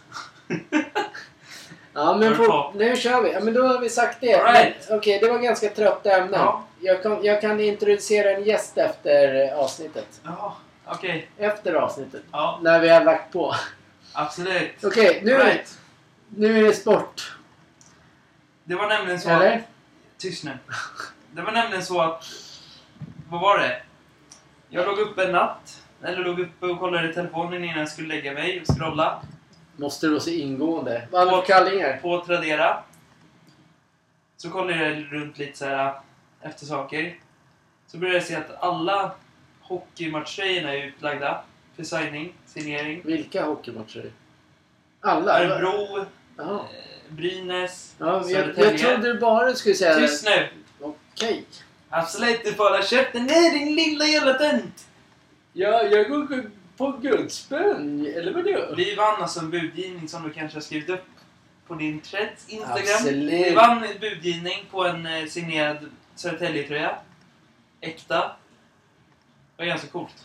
Ja men på, nu kör vi. Ja men då har vi sagt det. Right. Okej, okay, det var ganska trötta ämnen. Ja. Jag, kan, jag kan introducera en gäst efter avsnittet. Ja, okej. Okay. Efter avsnittet. Ja. När vi har lagt på. Absolut. Okej, okay, nu, right. nu är det sport. Det var nämligen så Eller? att... Tyst nu. Det var nämligen så att... Vad var det? Jag låg uppe en natt. Eller låg uppe och kollade i telefonen innan jag skulle lägga mig och scrolla. Måste du så ingående. Vad hade du för kallingar? På Tradera. Så kollade jag runt lite så här efter saker. Så började jag se att alla hockeymatcherna är utlagda för signing, signering. Vilka hockeymatcher? Alla? Örebro, eh, Brynäs, ja, jag, jag trodde du bara skulle säga... Tyst nu! Okej. Okay. Absolut, du får hålla käften. Nej, din lilla jävla tönt! Ja, jag går på guldspön, eller vad det? Vi vann alltså en budgivning som du kanske har skrivit upp på din Threads Instagram. Absolut. Vi vann en budgivning på en eh, signerad Södertälje-tröja. Äkta. Det var ganska coolt.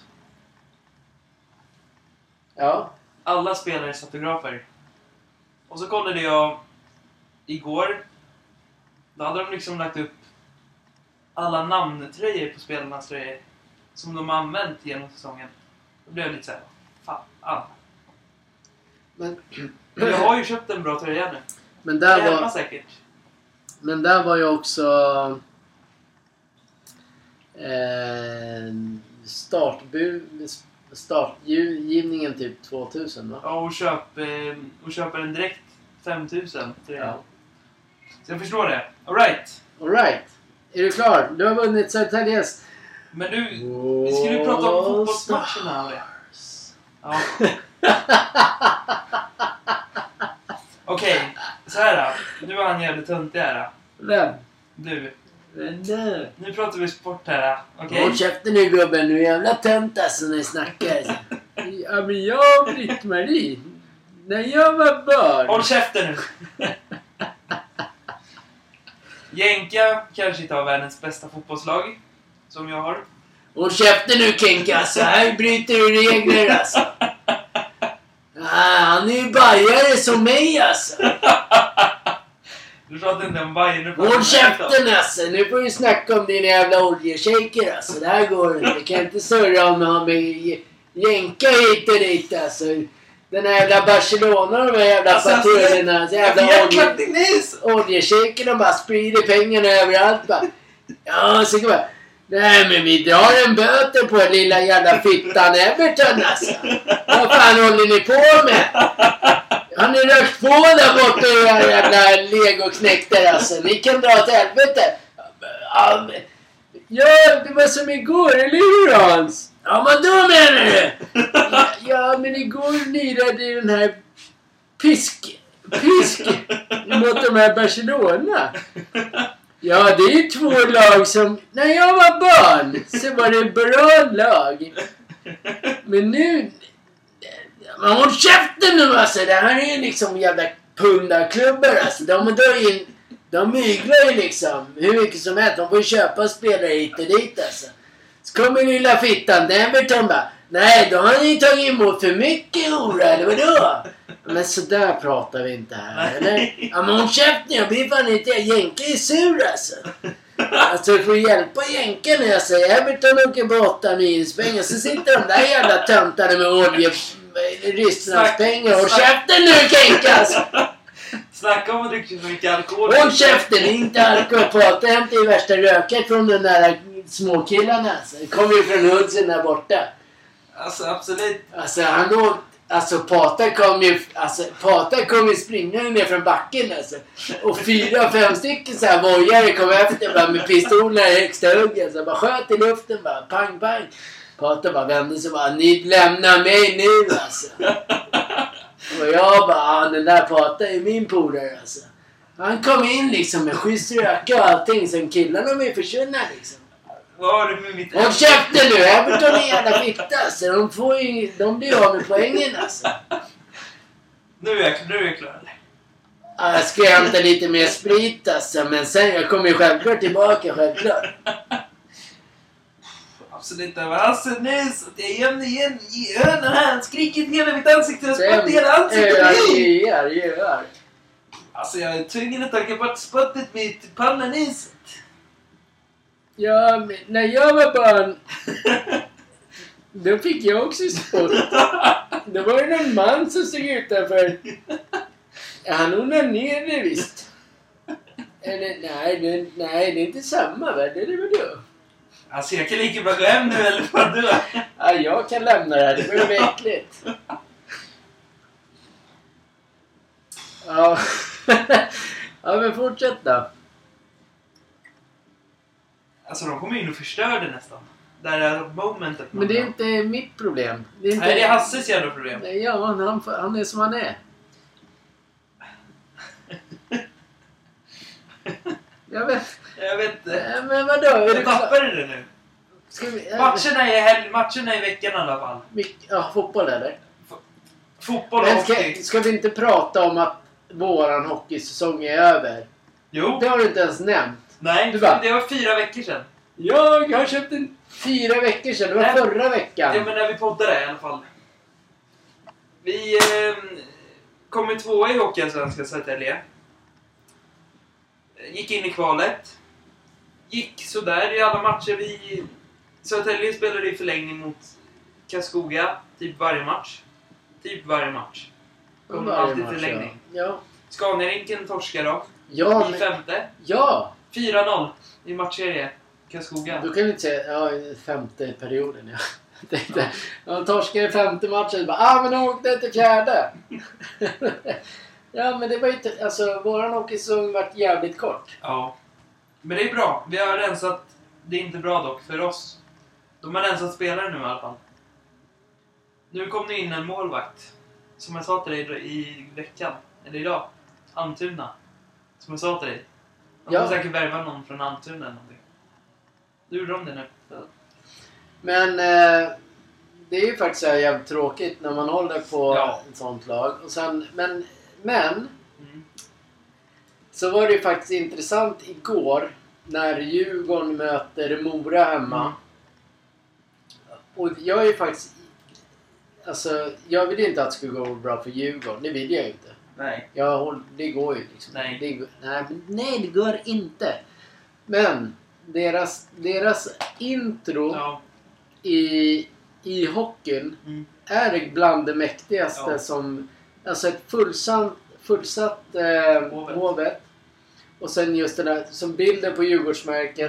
Ja. Alla spelare fotografer. Och så kollade jag igår. Då hade de liksom lagt upp alla namntröjor på spelarnas tröjor som de har använt genom säsongen. Då blev jag lite såhär, fan, alla. Men Men jag har ju köpt en bra tröja nu. Men där det var säkert. Men där var ju också eh, startbud startgivningen typ tvåtusen va? Ja, och köp eh, och köper en direkt femtusen tröja. Ja. Så jag förstår det. All right. All right. Är du klar? Du har vunnit Södertäljes. Men du, vi skulle ju prata om fotbollsmatcherna och det. Ja. Okej, okay, så här då. Nu var han jävligt töntig här. Vem? Du. Vem där? Nu pratar vi sport här. Okej. Okay? Håll käften nu gubben, nu jävla tönt alltså när ni snackar. Ja men jag och Britt-Marie. När jag var barn. Håll käften nu. Jänka kanske inte har världens bästa fotbollslag. Som jag har. Håll käften nu Kenka, alltså. Här bryter du regler alltså. Ah, han är ju bajare som mig alltså. Du pratar inte om Bayern. Håll käften alltså. Nu får du snacka om dina jävla oljeshaker alltså. Det här går inte. Jag kan inte surra om någon med jänka hit och dit alltså. Den här jävla Barcelona och de här jävla alltså, patrullerna. Alltså, jävla olje, oljeshaker, de bara sprider pengarna överallt bara. Ja, så kan man. Nej, men vi drar en böter på den lilla jävla fittan Everton alltså. Vad fan håller ni på med? Har ni rökt på där borta i era jävla legoknäkter alltså? Ni kan dra till helvete. Ja, det var som igår, eller hur Hans? Ja, vad då menar du? Ja, ja, men igår lirade i den här pisk, pisk mot de här Barcelona. Ja, det är ju två lag som... När jag var barn så var det bra lag. Men nu... Man håller käften nu alltså. Det här är ju liksom jävla pundarklubbar alltså. De drar in... De myglar ju liksom hur mycket som helst. De får köpa spelare hit och dit alltså. Så kommer lilla fittan Everton bara... Nej, då har ni tagit emot för mycket hora, eller vadå? Men så där pratar vi inte här, eller? Ja, men hon käften, jag blir fan inte... Jänke är sur alltså. Alltså, du får hjälpa Jänke när jag säger Everton åker på åtta nyhetspengar. Så sitter de där jävla töntarna med olje... Rysslands pengar. Och käften nu, Kenka alltså! Snacka om att dricka så mycket alkohol. Håll käften, inte alkohol på. Det hämtar ju värsta röket från den där småkillarna alltså. Det kommer ju från Hudsen där borta. Alltså, absolut. Alltså, han då... Alltså, Pata kom ju... Alltså, Pata kom ju springande ner från backen alltså. Och fyra, fem stycken så här vojare kom efter bara med pistoler i högsta huggen. Alltså, bara sköt i luften bara. Pang, pang. Pata bara vände sig bara. Ni lämnar mig nu alltså. Och jag bara, ah, den där Pata är min polare alltså. Han kom in liksom med schysst röka och allting. Sen killarna var ju försvunna liksom. Vad har du med mitt... Och käften nu, Everton är jävla fitta alltså. De får ju, de blir av med poängen alltså. Nu är jag, nu är jag klar. Ja, jag ska hämta lite mer sprit alltså. Men sen, jag kommer ju självklart tillbaka, självklart. Absolut, alltså nu så att jag gömde igen i ögonen här. Han skriker hela mitt ansikte och spottar hela ansiktet. Ja, gör, gör. Alltså jag är tvungen att ta bort spottet med pannan i. Ja, men när jag var barn då fick jag också spott. Det var ju någon man som stod utanför. Han onanerade visst. Eller, nej, det, nej, det är inte samma va? Det är väl du. Alltså jag kan lika bra gå hem nu eller vad du. Ja, jag kan lämna det här. Det blir väl äckligt. Ja. Ja, men fortsätt då. Alltså de kommer in och förstör det nästan. Där är momentet. Men det är inte mitt problem. Det är inte... Nej, det är Hasses jävla problem. Ja, han, han är som han är. Jag vet. Jag vet inte. Men vadå? Är Jag tappar det nu. Ska vi, äh, matcherna, är helg, matcherna i veckan i alla fall. Ja, fotboll eller? F- fotboll och Men ska, hockey. ska vi inte prata om att våran hockeysäsong är över? Jo. Det har du inte ens nämnt. Nej, Du bara, det var fyra veckor sedan. Jag har köpt en fyra veckor sedan. Det var Nej. förra veckan. Ja, men när vi poddade i alla fall. Vi eh, kom ju tvåa i Hockeyallsvenskan Södertälje. Gick in i kvalet. Gick sådär i alla matcher. Vi Södertälje spelade i förlängning mot Karlskoga. Typ varje match. Typ varje match. Kom Varje alltid match, förlängning. Ja. Scaniarinken torskade då. Ja, I men, femte. ja. fyra noll i matchserie. Karlskoga. Då kan vi inte säga, ja, i femte perioden, ja. Jag tänkte, de torskade i femte matchen, bara, ah, men de åkte till fjärde. Ja, men det var inte, alltså, våran hockeysäsong varit jävligt kort. Ja. Men det är bra. Vi har rensat, det är inte bra dock för oss. De har rensat spelare nu i alla fall. Nu kom det in en målvakt. Som jag sa till dig i veckan. Eller idag. Antuna. Som jag sa till dig. De Ja. får säkert värva någon från Antuna eller någonting. Nu gjorde de det nu. Men eh, det är ju faktiskt så här jävligt tråkigt när man håller på Ja. ett sånt lag. Och sen, men, men Mm. så var det ju faktiskt intressant igår när Djurgården möter Mora hemma. Mm. Och jag är ju faktiskt, alltså jag vill inte att det ska gå bra för Djurgården. Det vill jag inte. Nej. Jag håller, det går ju liksom. Nej. Det går, nej, men- nej, det går inte. Men deras, deras intro Ja. i, i hockeyn Mm. är bland det mäktigaste Ja. som, alltså ett fullsatt, fullsatt eh, Hovet. hovet. Och sen just den där, som bilden på Djurgårdsmärket. Mm.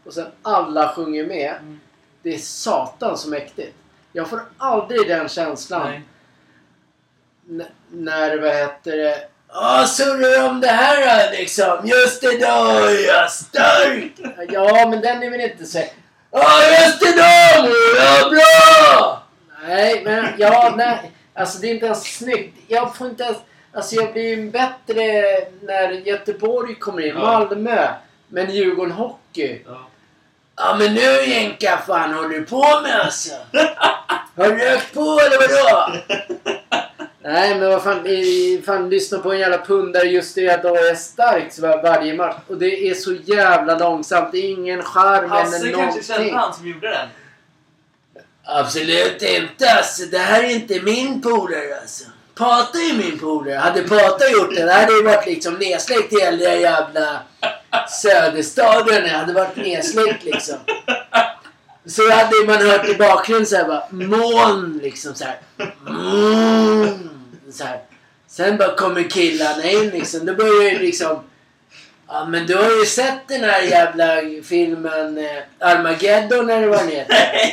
och sen alla sjunger med. Mm. Det är satan som mäktigt. Jag får aldrig den känslan. Nej. N- när, vad heter det? Ja, surrar om det här liksom. Just idag är jag stark. Ja, men den är väl inte så. Ja, just idag är jag bra. Nej, men ja, nej. Alltså det är inte ens snyggt. Jag får inte ens... Alltså jag blir bättre när Göteborg kommer in. Ja. Malmö. Men Djurgården hockey. Ja. Ja, men nu Jenka, fan håller du på med alltså? Har du rökt på eller vadå? Nej, men vad fan, vi fan lyssnar på en jävla pundare just det att jag är starkt var, varje match. Och det är så jävla långsamt. Det är ingen charm Hasse eller kanske någonting. kände han som gjorde den. Absolut inte alltså. Det här är inte min polare alltså. Pata är min polare. Hade Pata gjort det, det hade ju varit liksom nedsläckt i hela den jävla Söderstaden. Det hade varit nedsläckt liksom. Så hade man hört i bakgrunden så här bara moln liksom så här. Mm, så här. Sen bara kommer killarna in liksom. Då börjar ju liksom. Ja, men du har ju sett den här jävla filmen eh, Armageddon när det var ner.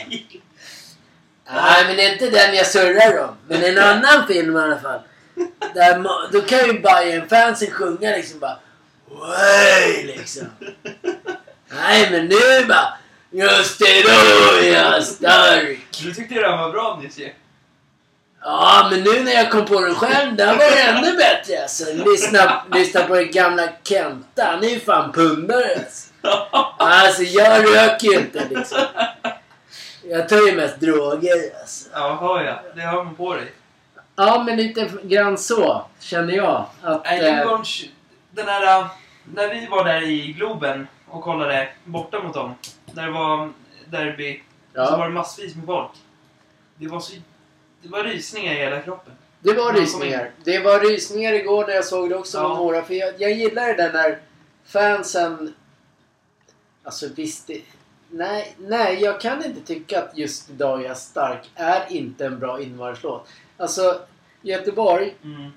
Nej, men det är inte den jag surrar om. Men en annan film i alla fall. Där, må- då kan ju Bayern-fansen sjunga liksom bara. Way liksom. Nej, men nu bara. Just det, då är jag stark. Du tyckte ju den var bra nyss ju. Ja, men nu när jag kom på den själv, där var det ännu bättre alltså. Lyssna, lyssna på den gamla Kenta. Han är ju fan pundare alltså. Alltså, jag röker ju inte liksom. Jag tar ju mest droger alltså. Ja, har jag. Det har man på dig. Ja, men lite grann så känner jag. Att, Nej, eh, Djurgårdens... Den här... När vi var där i Globen och kollade borta mot dem. När det var derby. Ja. Så var det massvis med folk. Det var så... Det var rysningar i hela kroppen. det var Man rysningar. Det var rysningar igår när jag såg det också Ja. med några. För jag, jag gillar det där när fansen... Alltså visst... Det, nej, nej, jag kan inte tycka att just idag är jag stark är inte en bra invarslåt. Alltså, Göteborg Mm.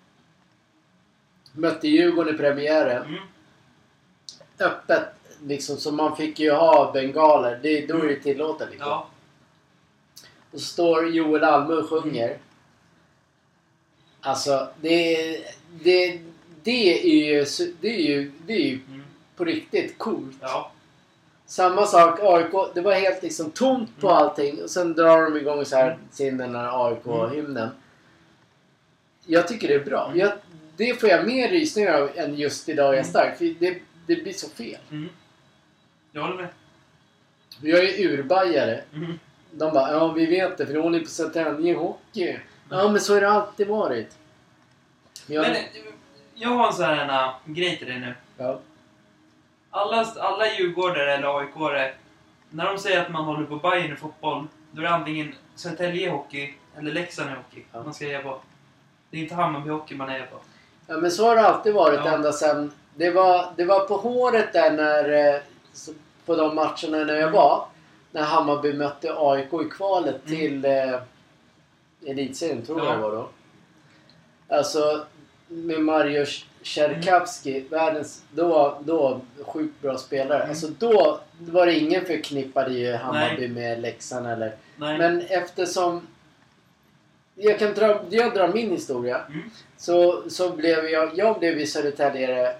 mötte Djurgården i premiären. Mm. Öppet, liksom, så man fick ju ha bengaler. Det, då är det tillåtet liksom. Ja. Och så står Joel Alme och sjunger. Alltså, det, det, det är ju, det är ju, det är ju Mm. på riktigt coolt. Ja. Samma sak, A I K, det var helt liksom tomt på Mm. allting. Och sen drar de igång så här Mm. sin den här A I K-hymnen. Jag tycker det är bra. Jag, det får jag mer rysningar av än just idag är jag Mm. stark. För det, det blir så fel. Mm. Jag håller med. Jag är urbajare. Mm. De bara, ja vi vet det för hon är på Södertälje hockey. Ja men så har det alltid varit. Jag, Men jag har en sån här uh, grej till dig nu. ja. Alla, alla djurgårdare eller A I K-are, när de säger att man håller på Bayern i fotboll, då är det antingen Södertälje hockey eller Leksand i hockey Ja. man ska heja på. Det är inte Hammarby hockey man hejar på. ja men så har det alltid varit Ja. ända sen. Det var, det var på håret där när, eh, så- på de matcherna när jag Mm. var. När Hammarby mötte A I K i kvalet Mm. till eh, elitserien tror Ja. jag det var då. Alltså med Mario Tjerkavski, Mm. världens då, då sjukt bra spelare. Mm. Alltså då var det ingen förknippade ju Hammarby med Leksand eller. Nej. Men eftersom jag kan dra, jag drar min historia. Mm. Så, så blev jag, jag blev i Södertälje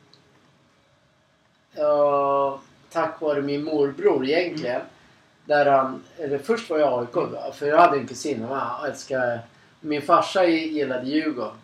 uh, tack vare min morbror egentligen. Mm. Där han, eller först var jag A I K, Mm. för jag hade en kusin och han älskade, min farsa gillade Djurgården.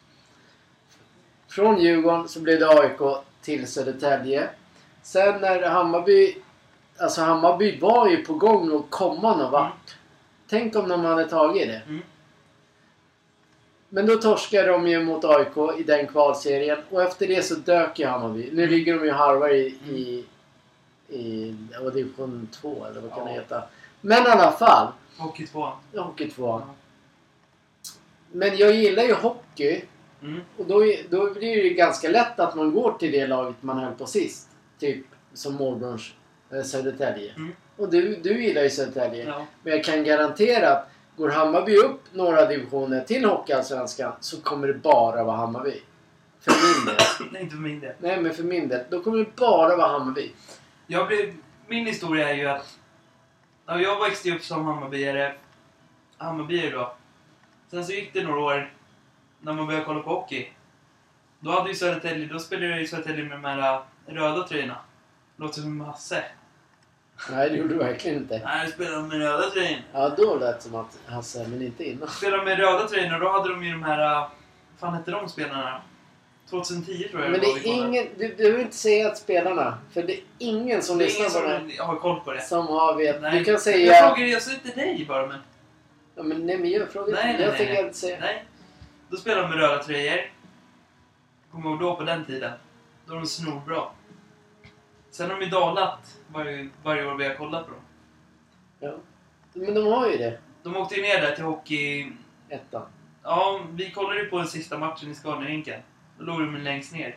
Från Djurgården så blev det A I K till Södertälje. Sen när Hammarby, alltså Hammarby var ju på gång att komma någon vart. Mm. Tänk om de hade tagit det. Mm. Men då torskade de ju mot A I K i den kvalserien. Och efter det så dök ju Hammarby. Nu ligger de ju harvar i, i, i ja, division två eller vad kan Ja. det heta. Men i alla fall. Hockey två. Hockey två. Men jag gillar ju hockey. Mm. Och då, är- då blir det ju ganska lätt att man går till det laget man höll på sist. Typ som morbrons eh, Södertälje. Mm. Och du, du gillar ju Södertälje. Ja. Men jag kan garantera att går Hammarby upp några divisioner till Hockeyallsvenskan så kommer det bara vara Hammarby. För min del. Nej, inte för min del. Nej, men för min del. Då kommer det bara vara Hammarby. Jag blev, min historia är ju att ja, jag växte upp som Hammarbyare, Hammarbyare då. Sen så gick det några år när man började kolla på hockey. Då hade ju Södertälje, då spelade jag i Södertälje med de här röda tröjorna. Låter som Hasse. Nej, det gjorde du verkligen inte. Nej, jag spelade med röda tröjorna. Ja, då lät det som att Hasse, men inte innan. Spelade med röda tröjorna, då hade de ju de här, vad fan hette de spelarna? tjugohundratio tror jag. Men det är ingen, du, du behöver inte säga att spelarna, för det är ingen som det är lyssnar ingen på det. som har koll på det. Som har vet. Nej. Du kan säga... Jag frågar, jag sa inte dig bara, men... Ja, men nej, men jag frågar Nej, nej, jag nej, tänker nej. inte säga. Nej. Då spelade de med röda tröjor. Kommer ihåg då på den tiden. Då är de snorbra. Sen har de ju dalat varje, varje år vi har kollat på dem. Ja. Men de har ju det. De åkte ju ner där till hockey... Ettan. Ja, vi kollade ju på den sista matchen i Scania-rinken. Då låg de längst ner.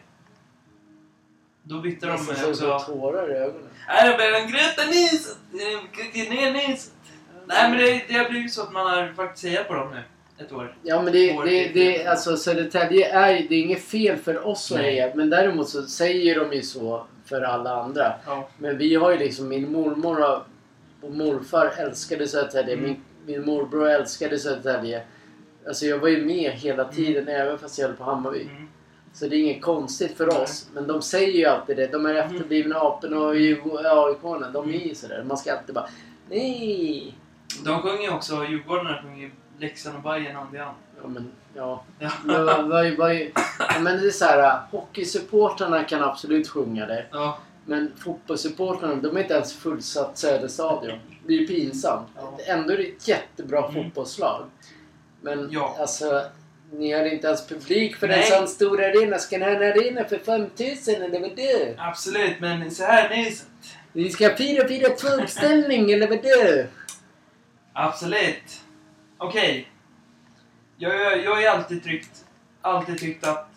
Då bytte de Nästan också... så också tårar i ögonen. Nej, då började de gröta nyset! Ner nyset! Nej, men det, det har blivit så att man har faktiskt säga på dem nu. Ett år. Ja, men det, år det, det alltså Södertälje är det är inget fel för oss att heja. Men däremot så säger de ju så för alla andra. Ja. Men vi har ju liksom, min mormor och morfar älskade Södertälje. Mm. Min, min morbror älskade Södertälje. Alltså jag var ju med hela tiden, Mm. även fast jag höll på Hammarby. Mm. Så det är inget konstigt för Nej. oss. Men de säger ju alltid det. De är efterblivna aporna och A I K-erna. De är ju sådär. Man ska alltid bara, nej. De sjunger ju också, Djurgårdarna sjunger Leksand och Bayern hand i hand. Ja, men, ja. Ja. Men, vad, vad, vad, ja, men det är så här, hockeysupportrarna kan absolut sjunga det. Ja. Men fotbollssupportrarna, de är inte ens fullsatt Söderstadion. Det är ju pinsamt. Ja. Ändå är det ett jättebra Mm. fotbollslag. Men Ja. alltså, ni har inte ens publik för Nej. en sån stor arena. Ska ni ha en arena för fem tusen eller vad det? Absolut, men så här nyset. Vi ska fira fira två uppställning eller vad det? Absolut. Okej. Jag, jag, jag har ju alltid tyckt, alltid tyckt att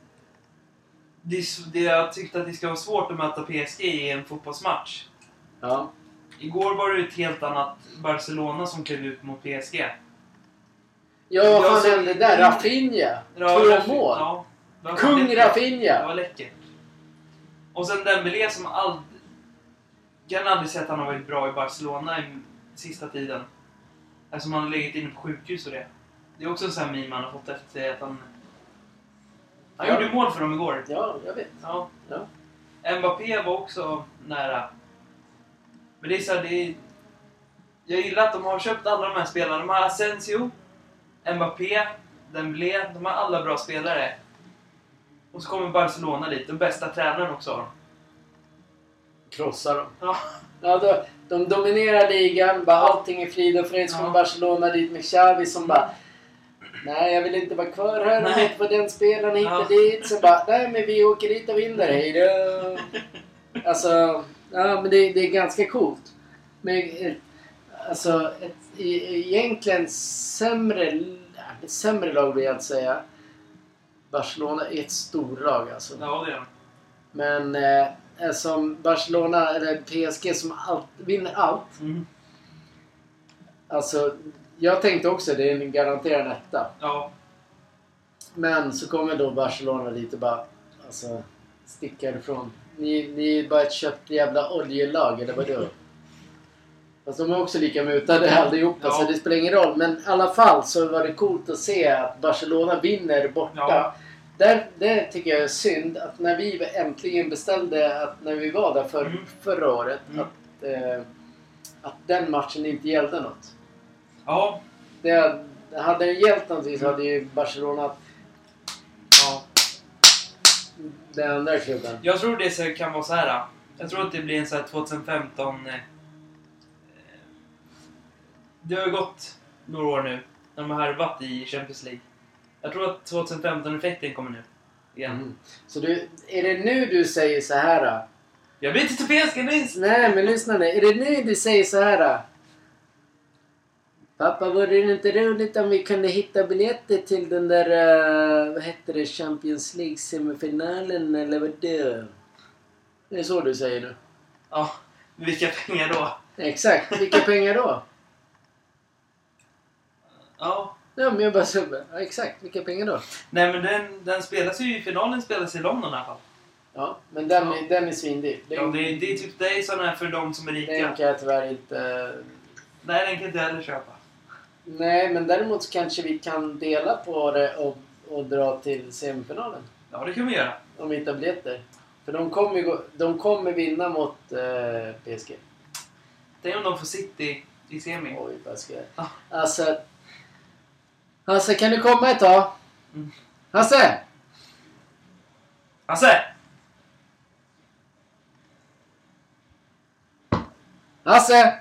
det, är- det, jag tyckt att det ska vara svårt att möta P S G i en fotbollsmatch. Ja. Igår var det ett helt annat Barcelona som klev ut mot P S G. Ja, Jag vad fan så- hände där? Rafinha. Ja, Två Rafi- mål. Ja, det var Kung läckert. Det Rafinha. var läckert. Och sen Dembélé som aldrig... Jag kan aldrig säga att han har varit bra i Barcelona i sista tiden. Eftersom han har legat inne på sjukhus och det. Det är också en sån här meme man har fått efter sig att han... Han Ja. gjorde mål för dem igår. Ja, jag vet. Ja. Ja. Mbappé var också nära. Men det är så här, det är... Jag gillar att de har köpt alla de här spelarna. De har Asensio, Mbappé, Dembélé. De har alla bra spelare. Och så kommer Barcelona dit. Den bästa tränaren också har de. Krossar dem. Ja. Ja, då, de dominerar ligan. Bara allting är frid och fröjd. Så Ja. kommer Barcelona dit med Xavi som bara... Nej, jag vill inte vara kvar här. Och Nej. inte på den spelaren hit Ja. och dit. Så bara, nej men vi åker dit och vinner. Hej då. Alltså, ja men det, det är ganska coolt. Men eh, alltså, ett, e- egentligen sämre, sämre lag vill jag inte säga. Barcelona är ett storlag alltså. Ja, det är de. Men eh, som Barcelona eller P S G som allt, vinner allt. Mm. Alltså, jag tänkte också det är en garanterad etta. Ja. Men så kommer då Barcelona dit och bara alltså, stickar ifrån. Ni, ni är bara ett köpt jävla oljelag eller vadå? Fast de är också lika mutade allihopa Ja. så det spelar ingen roll. Men i alla fall så var det coolt att se att Barcelona vinner borta. Ja. Där, det tycker jag är synd att när vi äntligen beställde att när vi var där för, Mm. förra året Mm. att, eh, att den matchen inte gällde något. Ja. Det, hade det gällt någonting så hade ju Barcelona Ja. den andra klubben. Jag tror det så kan vara så här. Jag tror att det blir en så här tjugohundrafemton... Eh, det har ju gått några år nu när de har harvat i Champions League. Jag tror att tjugohundrafemton-effekten kommer nu. Igen. Mm. Så du, är det nu du säger så här? Jag vet inte P S G minst! Nej men lyssna nu. Är det nu du säger så här? Pappa, vore det inte roligt om vi kunde hitta biljetter till den där, uh, vad heter det, Champions League semifinalen eller vad det? Det är så du säger nu. Ja, vilka pengar då? Exakt, vilka pengar då? Ja. Ja men jag bara så, ja, exakt, vilka pengar då? Nej men den, den spelas ju i finalen spelas i London i alla fall. Ja, men den, Ja. är, den är svindyr. Ja, det är, det är typ det är sån här för de som är rika. Den kan jag tyvärr inte... Nej, den kan inte heller köpa. Nej, men däremot så kanske vi kan dela på det och, och dra till semifinalen. Ja, det kan vi göra. Om vi hittar biljetter. För de kommer, gå, de kommer vinna mot eh, P S G. Tänk om de får City i semi. Oj, vad ska jag... Ah. Alltså... Hasse, kan du komma ett tag? Mm. Hasse! Hasse! Hasse!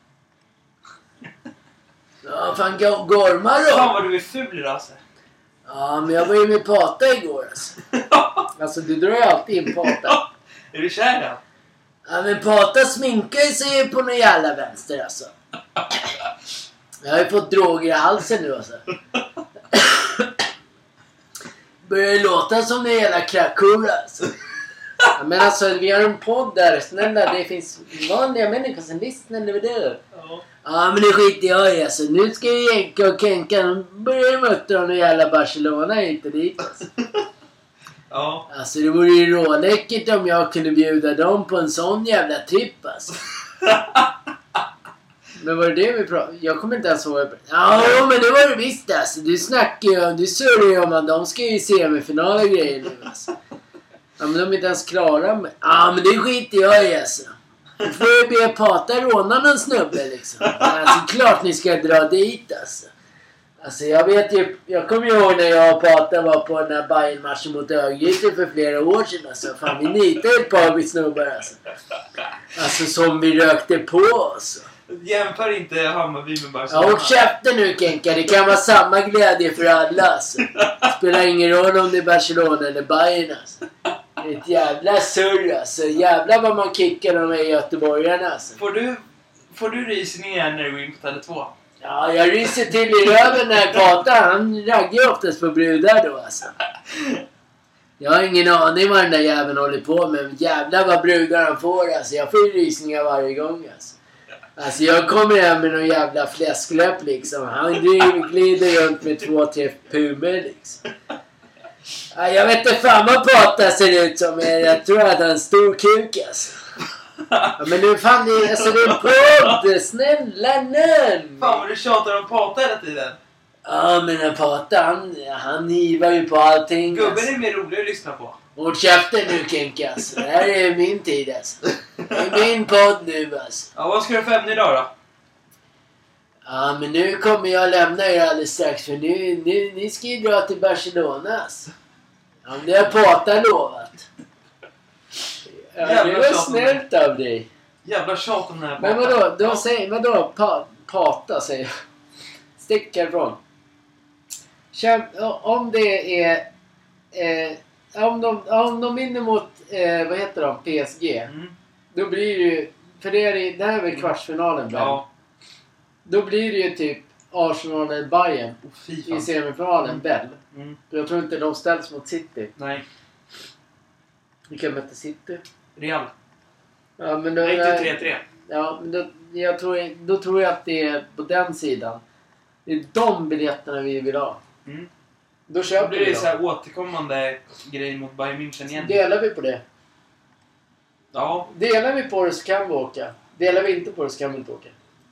Ja, fan go- gormar då. Fan vad du är ful idag, Hasse. Ja, men jag var ju med Pata igår alltså. Alltså, du drar ju alltid in Pata. Är du kär då? Ja, men Pata sminkar ju sig på någon jävla vänster alltså. Jag har ju fått droger i halsen nu alltså. Börjar ju låta som en jävla krackhora alltså. Ja, men alltså, vi har en podd där. Snälla, det finns vanliga människor som lyssnar över det. Ja. Ja, men det skiter jag i alltså. Nu ska ju Jenka och Kenka börja möta någon jävla Barcelona hit och dit alltså. Ja. Alltså, det vore ju råläckert om jag kunde bjuda dem på en sån jävla tripp alltså. Men var det det vi pratade? Jag kommer inte ens ihåg. Ja, men det var det visst alltså. Du snackar ju om, du surrar ju om att de ska ju i semifinal och grejer nu alltså. Ja, men de är inte ens klara med. Ja, men det skiter jag i alltså. Då får jag be Pata råna någon snubbe liksom. Alltså, klart ni ska dra dit alltså. Alltså, jag vet ju, jag kommer ju ihåg när jag och Pata var på den här Bayern-matchen mot Örgryte för flera år sedan alltså. Fan, vi nitade ett par snubbar alltså. Alltså, som vi rökte på alltså. Jämför inte Hammarby med Ja, Barcelona. och käften nu Kenka, det kan vara samma glädje för alla alltså. Spelar ingen roll om det är Barcelona eller Bayern alltså. Det är ett jävla surr alltså. Jävla vad man kickar de här göteborgarna alltså. Får du, får du rysningar när du går in på Tele två? Ja, jag ryser till i röven när jag pratar. Han raggar ju oftast på brudar då alltså. Jag har ingen aning vad den där jäveln håller på med. Men jävlar vad brudar han får alltså. Jag får ju rysningar varje gång alltså. Alltså jag kommer hem med någon jävla fläsklöp liksom. Han glider runt med två, tre pumer liksom. Ja, jag vet inte fan vad Pata ser ut som. Jag tror att han är en stor kuk alltså. Ja, men nu fan det är, alltså, det är en podd. Snälla nån. Fan vad du tjatar om Pata hela tiden. Ja, men den Pata han, han hivar ju på allting. Gubben alltså. är mer rolig att lyssna på. Håll käften nu Kenka alltså. Det här är min tid alltså. Det är min podd nu alltså. Ja, vad ska du för ämne idag då? Ja, men nu kommer jag lämna er alldeles strax. För nu, nu, ni ska ju dra till Barcelona alltså. Ja, men det har Pata lovat. Ja, det Jävla var tjat om snällt av dig. Jävla tjat om den här Men Pata. vadå? De Ja. säger, vadå? Pa, Pata säger jag. Stick härifrån. Käm, om det är... Eh, om, de, om de vinner mot, eh, vad heter de? P S G. Mm. Då blir det ju... För det är, det här är väl kvartsfinalen? väl? Ja. Då blir det ju typ Arsenal eller Bayern Oh, fy i fan. semifinalen. Mm. Väl? Mm. Jag tror inte de ställs mot City. Nej. Vi kan möta City. Real. Ja, men då, Det gick till tre tre. ja, men då, jag tror, då tror jag att det är på den sidan. Det är de biljetterna vi vill ha. Mm. Då Då köper blir vi det dem. så här återkommande grej mot Bayern München igen. Delar vi på det? Ja. Delar vi på det så kan vi åka. Delar vi inte på det så kan vi inte åka.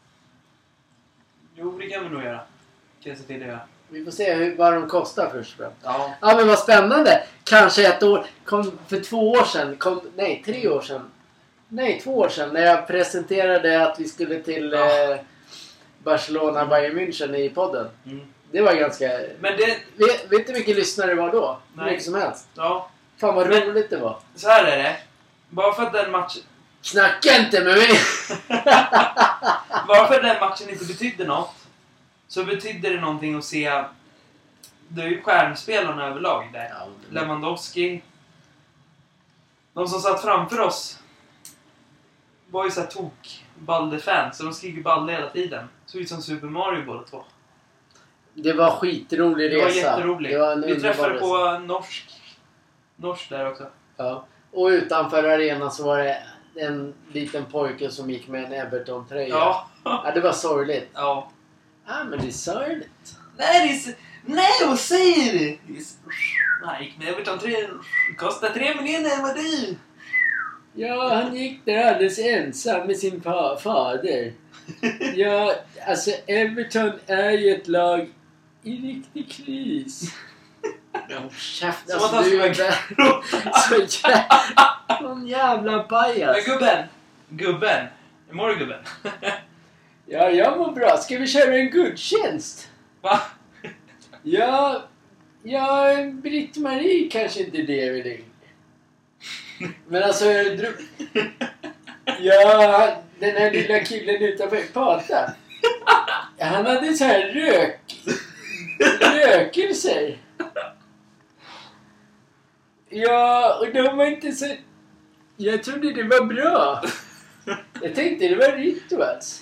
Jo, det kan vi nog göra. Kan jag se till det göra. Vi får se hur, vad de kostar först. Ja. Ja, men vad spännande. Kanske ett år. Kom, för två år sedan. Kom, nej, tre år sedan. Nej, två år sedan. När jag presenterade att vi skulle till Ja. eh, Barcelona, Bayern München i podden. Mm. Det var ganska... Men det... Vet, vet du hur mycket lyssnare det var då? Hur Nej. mycket som helst. Ja. Fan vad Men- roligt det var. Så här är det. Bara för att den matchen... Snacka inte med mig! Bara för att den matchen inte betydde något. Så betydde det någonting att se... Det är ju stjärnspelarna överlag där. Ja, Lewandowski. De som satt framför oss var ju så här tok Balde-fans. Så de skriker Balde hela tiden. Såg ut som Super Mario båda två. det var skitrolig Det resa. var jätteroligt. Det var en Vi underbar träffade resa. på norsk. Norsk där också. Ja. Och utanför arenan så var det en liten pojke som gick med en Everton-tröja. Ja. Ja, det var sorgligt. Ja. Ja, men det är sorgligt. Nej, det är, s- Nej, vad säger du? Han gick med Everton tre. Kostar tre miljoner, vad du? Ja, han gick där alldeles ensam med sin fa- fader. Ja, alltså Everton är ju ett lag i riktig kris. Ja, käft, Som att alltså han du skulle är vara så jävla... Någon jävla pajas. Men gubben, gubben. Hur mår du, gubben? Ja, jag mår bra. Ska vi köra en gudstjänst? Va? Ja, ja, Britt-Marie kanske inte lever längre. Men alltså, dro- ja, den här lilla killen utanför Pata. Han hade så här rök, rökelser. Ja, och de var inte så... Jag trodde det var bra. Jag tänkte det var rituals.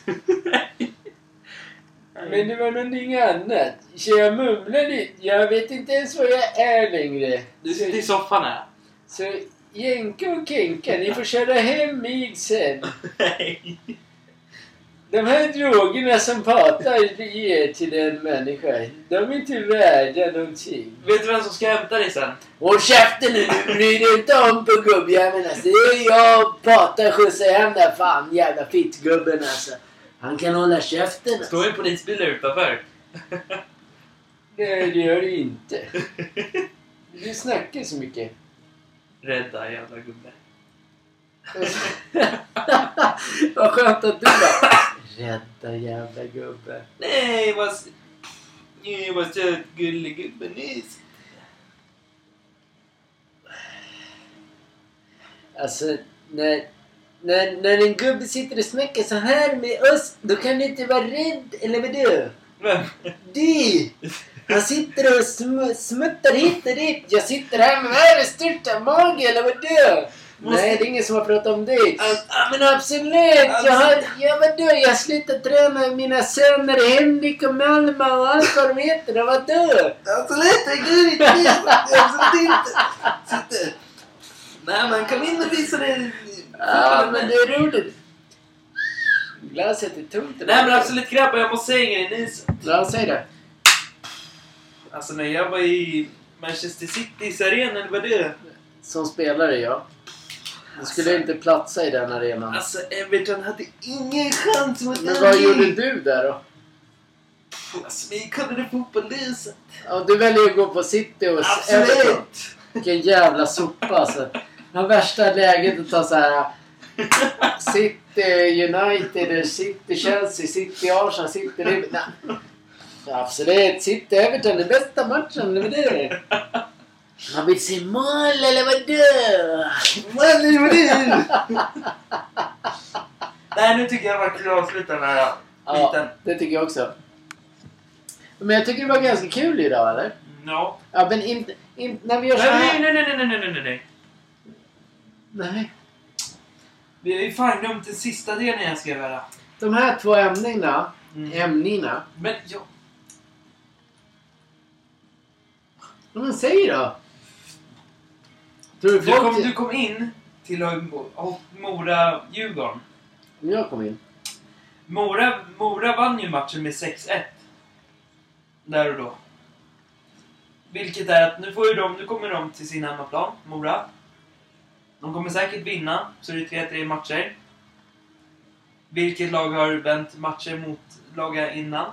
Men det var någonting annat. Så jag mumlade. Jag vet inte ens vad jag är längre. Du sitter i soffan här. Så Jenka och Kenka, ni får köra hem mig sen. Nej. De här drogerna som Patar ger till en människa, de är inte värda någonting. Vet du vem som ska hämta dig sen? Håll käften nu, du bryr dig inte om på gubbjäveln alltså. Det är jag och Patar skjutsar hem där fan, jävla fittgubben alltså. Han kan hålla käften alltså. Står en polisbil utanför. Nej, det gör det inte. Du snackar så mycket. Rädda jävla gubbe. Vad skönt att du bara... Rädda jävla gubbe. Nej, vad... Nej, vad söt gullig gubben nyss. Alltså, när, när, när en gubbe sitter och snackar så här med oss, då kan du inte vara rädd, eller vad du? Vem? Du! Han sitter och sm- smuttar hit och dit. Jag sitter här med världens största mage, eller vad du? Måste... Nej, det är ingen som har pratat om dig. Alltså- Ja, men absolut. Jag har, ja, vadå? Jag har slutat träna mina söner Henrik och Malma och allt vad de heter. Och vadå? Absolut, jag går inte. Absolut inte. Sitter. Nej, man kan in och visa det. Ja, men det är roligt. Glaset är tomt. Nej, men absolut grabbar, jag måste säga en grej. Ni... Ja, säg det. Alltså, när jag var i Manchester Citys arena, eller vad det är? Som spelare, ja. Du skulle Alltså- inte platsa i den arenan. Alltså, Everton hade ingen chans mot Men vad gjorde du där då? Alltså, vi kallade det fotbollslyset. Ja, du väljer att gå på City och Everton. Absolut! Vilken jävla sopa alltså. Det var värsta läget att ta så här City United, City Chelsea, City Arsenal, City Liverpool. Nej. Absolut, City Everton, den bästa matchen, eller vad det är. Man vill se mål, eller vad det? Mål, eller vad det är? Nej, nu tycker jag verkligen att avsluta den här Ja, skiten. det tycker jag också. Men jag tycker det var ganska kul idag, eller? Ja. Ja, men inte... In, när vi gör så här... Nej, nej, nej, nej, nej, nej, nej, nej. Nej. Vi har ju fan glömt den sista delen jag ska göra. De här två ämnena, Mm. ämnena... Men ja. Vad man säger då? Tror du Du folk... kom, du kom in till Mora-Djurgården. Om jag kom in. Mora, Mora vann ju matchen med sex ett. Där och då. Vilket är att nu, får ju de, nu kommer de till sin hemmaplan, Mora. De kommer säkert vinna, så det är tre tre matcher. Vilket lag har vänt matcher mot laga innan?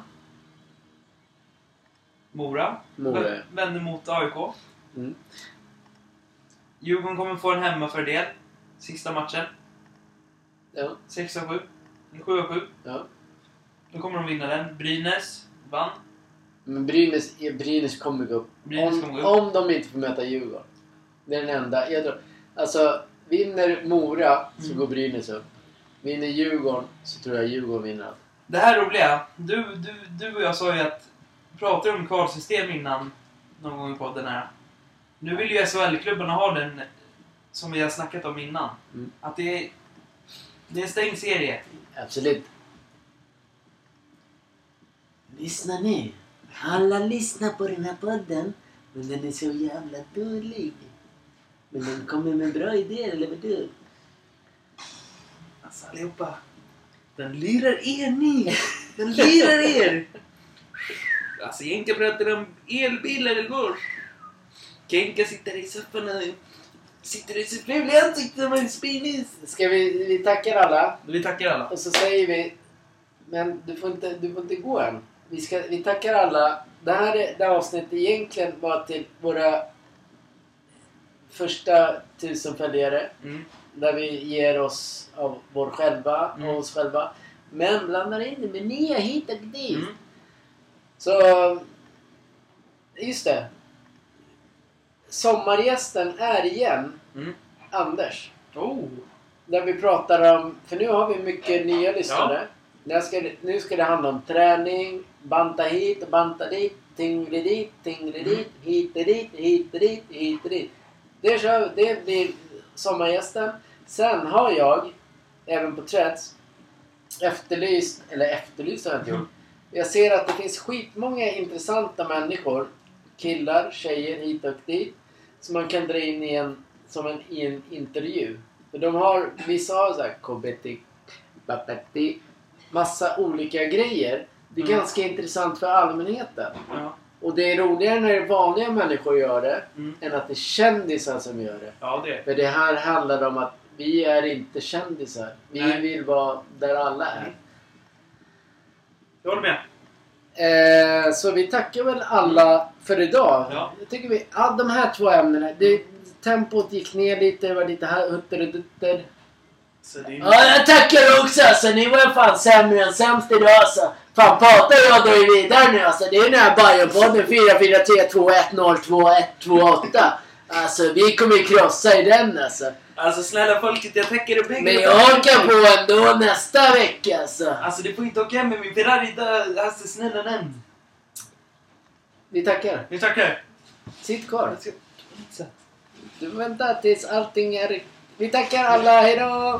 Mora. Mora. V- Vänder mot A I K. Mm. Djurgården kommer få en hemmafördel. Sista matchen. Ja. sex av sju. Eller sju av sju. Ja. Då kommer de vinna den. Brynäs vann. Men Brynäs, Brynäs kommer gå upp. Brynäs Om, kommer gå upp. om de inte får möta Djurgården. Det är den enda. Jag tror, alltså, vinner Mora så Mm. går Brynäs upp. Vinner Djurgården så tror jag Djurgården vinner. Det här roliga. Du, du, du och jag sa ju att... Pratade om kvalsystem innan någon gång i podden här. Nu vill ju S H L-klubbarna ha den som vi har snackat om innan. Mm. Att det är... Det är en stängd serie. Absolut. Lyssna nu. Alla lyssnar på den här podden. Men den är så jävla dålig. Men den kommer med bra idéer, eller vad du? Alltså allihopa. Den lirar er ni. Den lirar er. Alltså Jenka pratar om elbilar igår. Kenka sitter i soffan och sitter i sitt fula ansikte som en spinis. Ska vi, vi tackar alla. Vi tackar alla. Och så säger vi, men du får inte, du får inte gå än. Vi, ska, vi tackar alla. Det här, är, det här avsnittet egentligen var till våra första tusen följare. Mm. Där vi ger oss av vår själva och Mm. oss själva. Men blandar in det med nya hit och dit. Mm. Så, just det. Sommargästen är igen Mm. Anders. Oh. Där vi pratar om, för nu har vi mycket nya lyssnare. Nu, ska det, nu ska det handla om träning, banta hit och banta dit, tingli dit, tingli dit, hit och dit, hit och dit, hit och dit. Det, kör, det blir sommargästen. Sen har jag, även på Threads, efterlyst, eller efterlyst har jag inte gjort. Jag ser att det finns skitmånga intressanta människor, killar, tjejer hit och dit, som man kan dra in i en, som en, i en intervju. För de har, vissa har såhär K B T, babati, massa olika grejer. Det är Mm. ganska intressant för allmänheten. Ja. Och det är roligare när vanliga människor gör det, Mm. än att det är kändisar som gör det. Ja, det är. För det här handlar om att vi är inte kändisar. Vi Nej. vill vara där alla är. Mm. Jag håller med. Eh, så vi tackar väl alla för idag. Ja. Jag tycker vi, ja, de här två ämnena. Det, tempot gick ner lite, det var lite här, hutter och dutter. Så det är... Ja, jag tackar också alltså. Ni var ju fan sämre än sämst idag alltså. Fan, pratar jag då är vidare nu alltså. Det är den här Bajen-podden fyra fyra tre två ett noll två ett två åtta. Alltså, vi kommer ju krossa i den alltså. Alltså snälla folket, jag tackar er pengar. Men jag åker på ändå nästa vecka alltså. Alltså du får inte åka hem med min Ferrari idag. Alltså snälla nämn. Vi tackar. Vi tackar. Sitt kvar. Jag ska... Du väntar tills allting är... Vi tackar alla, hejdå!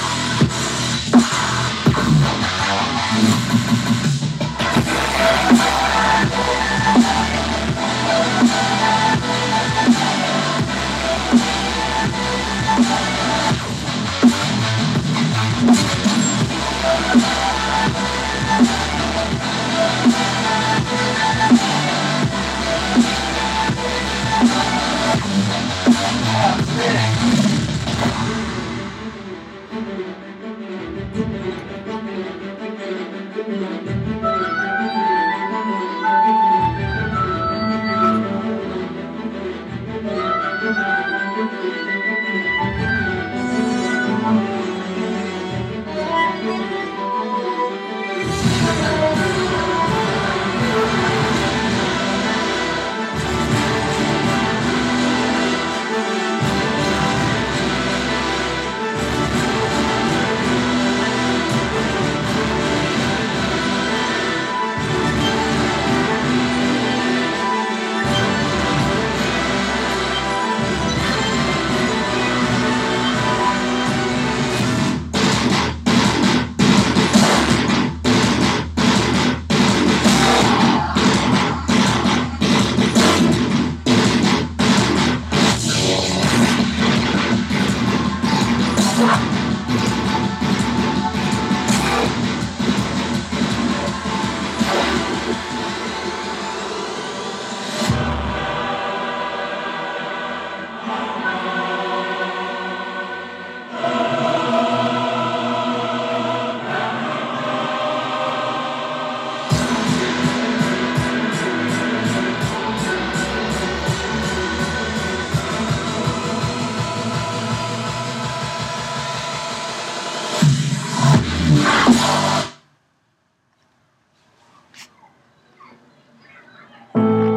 We'll be right back.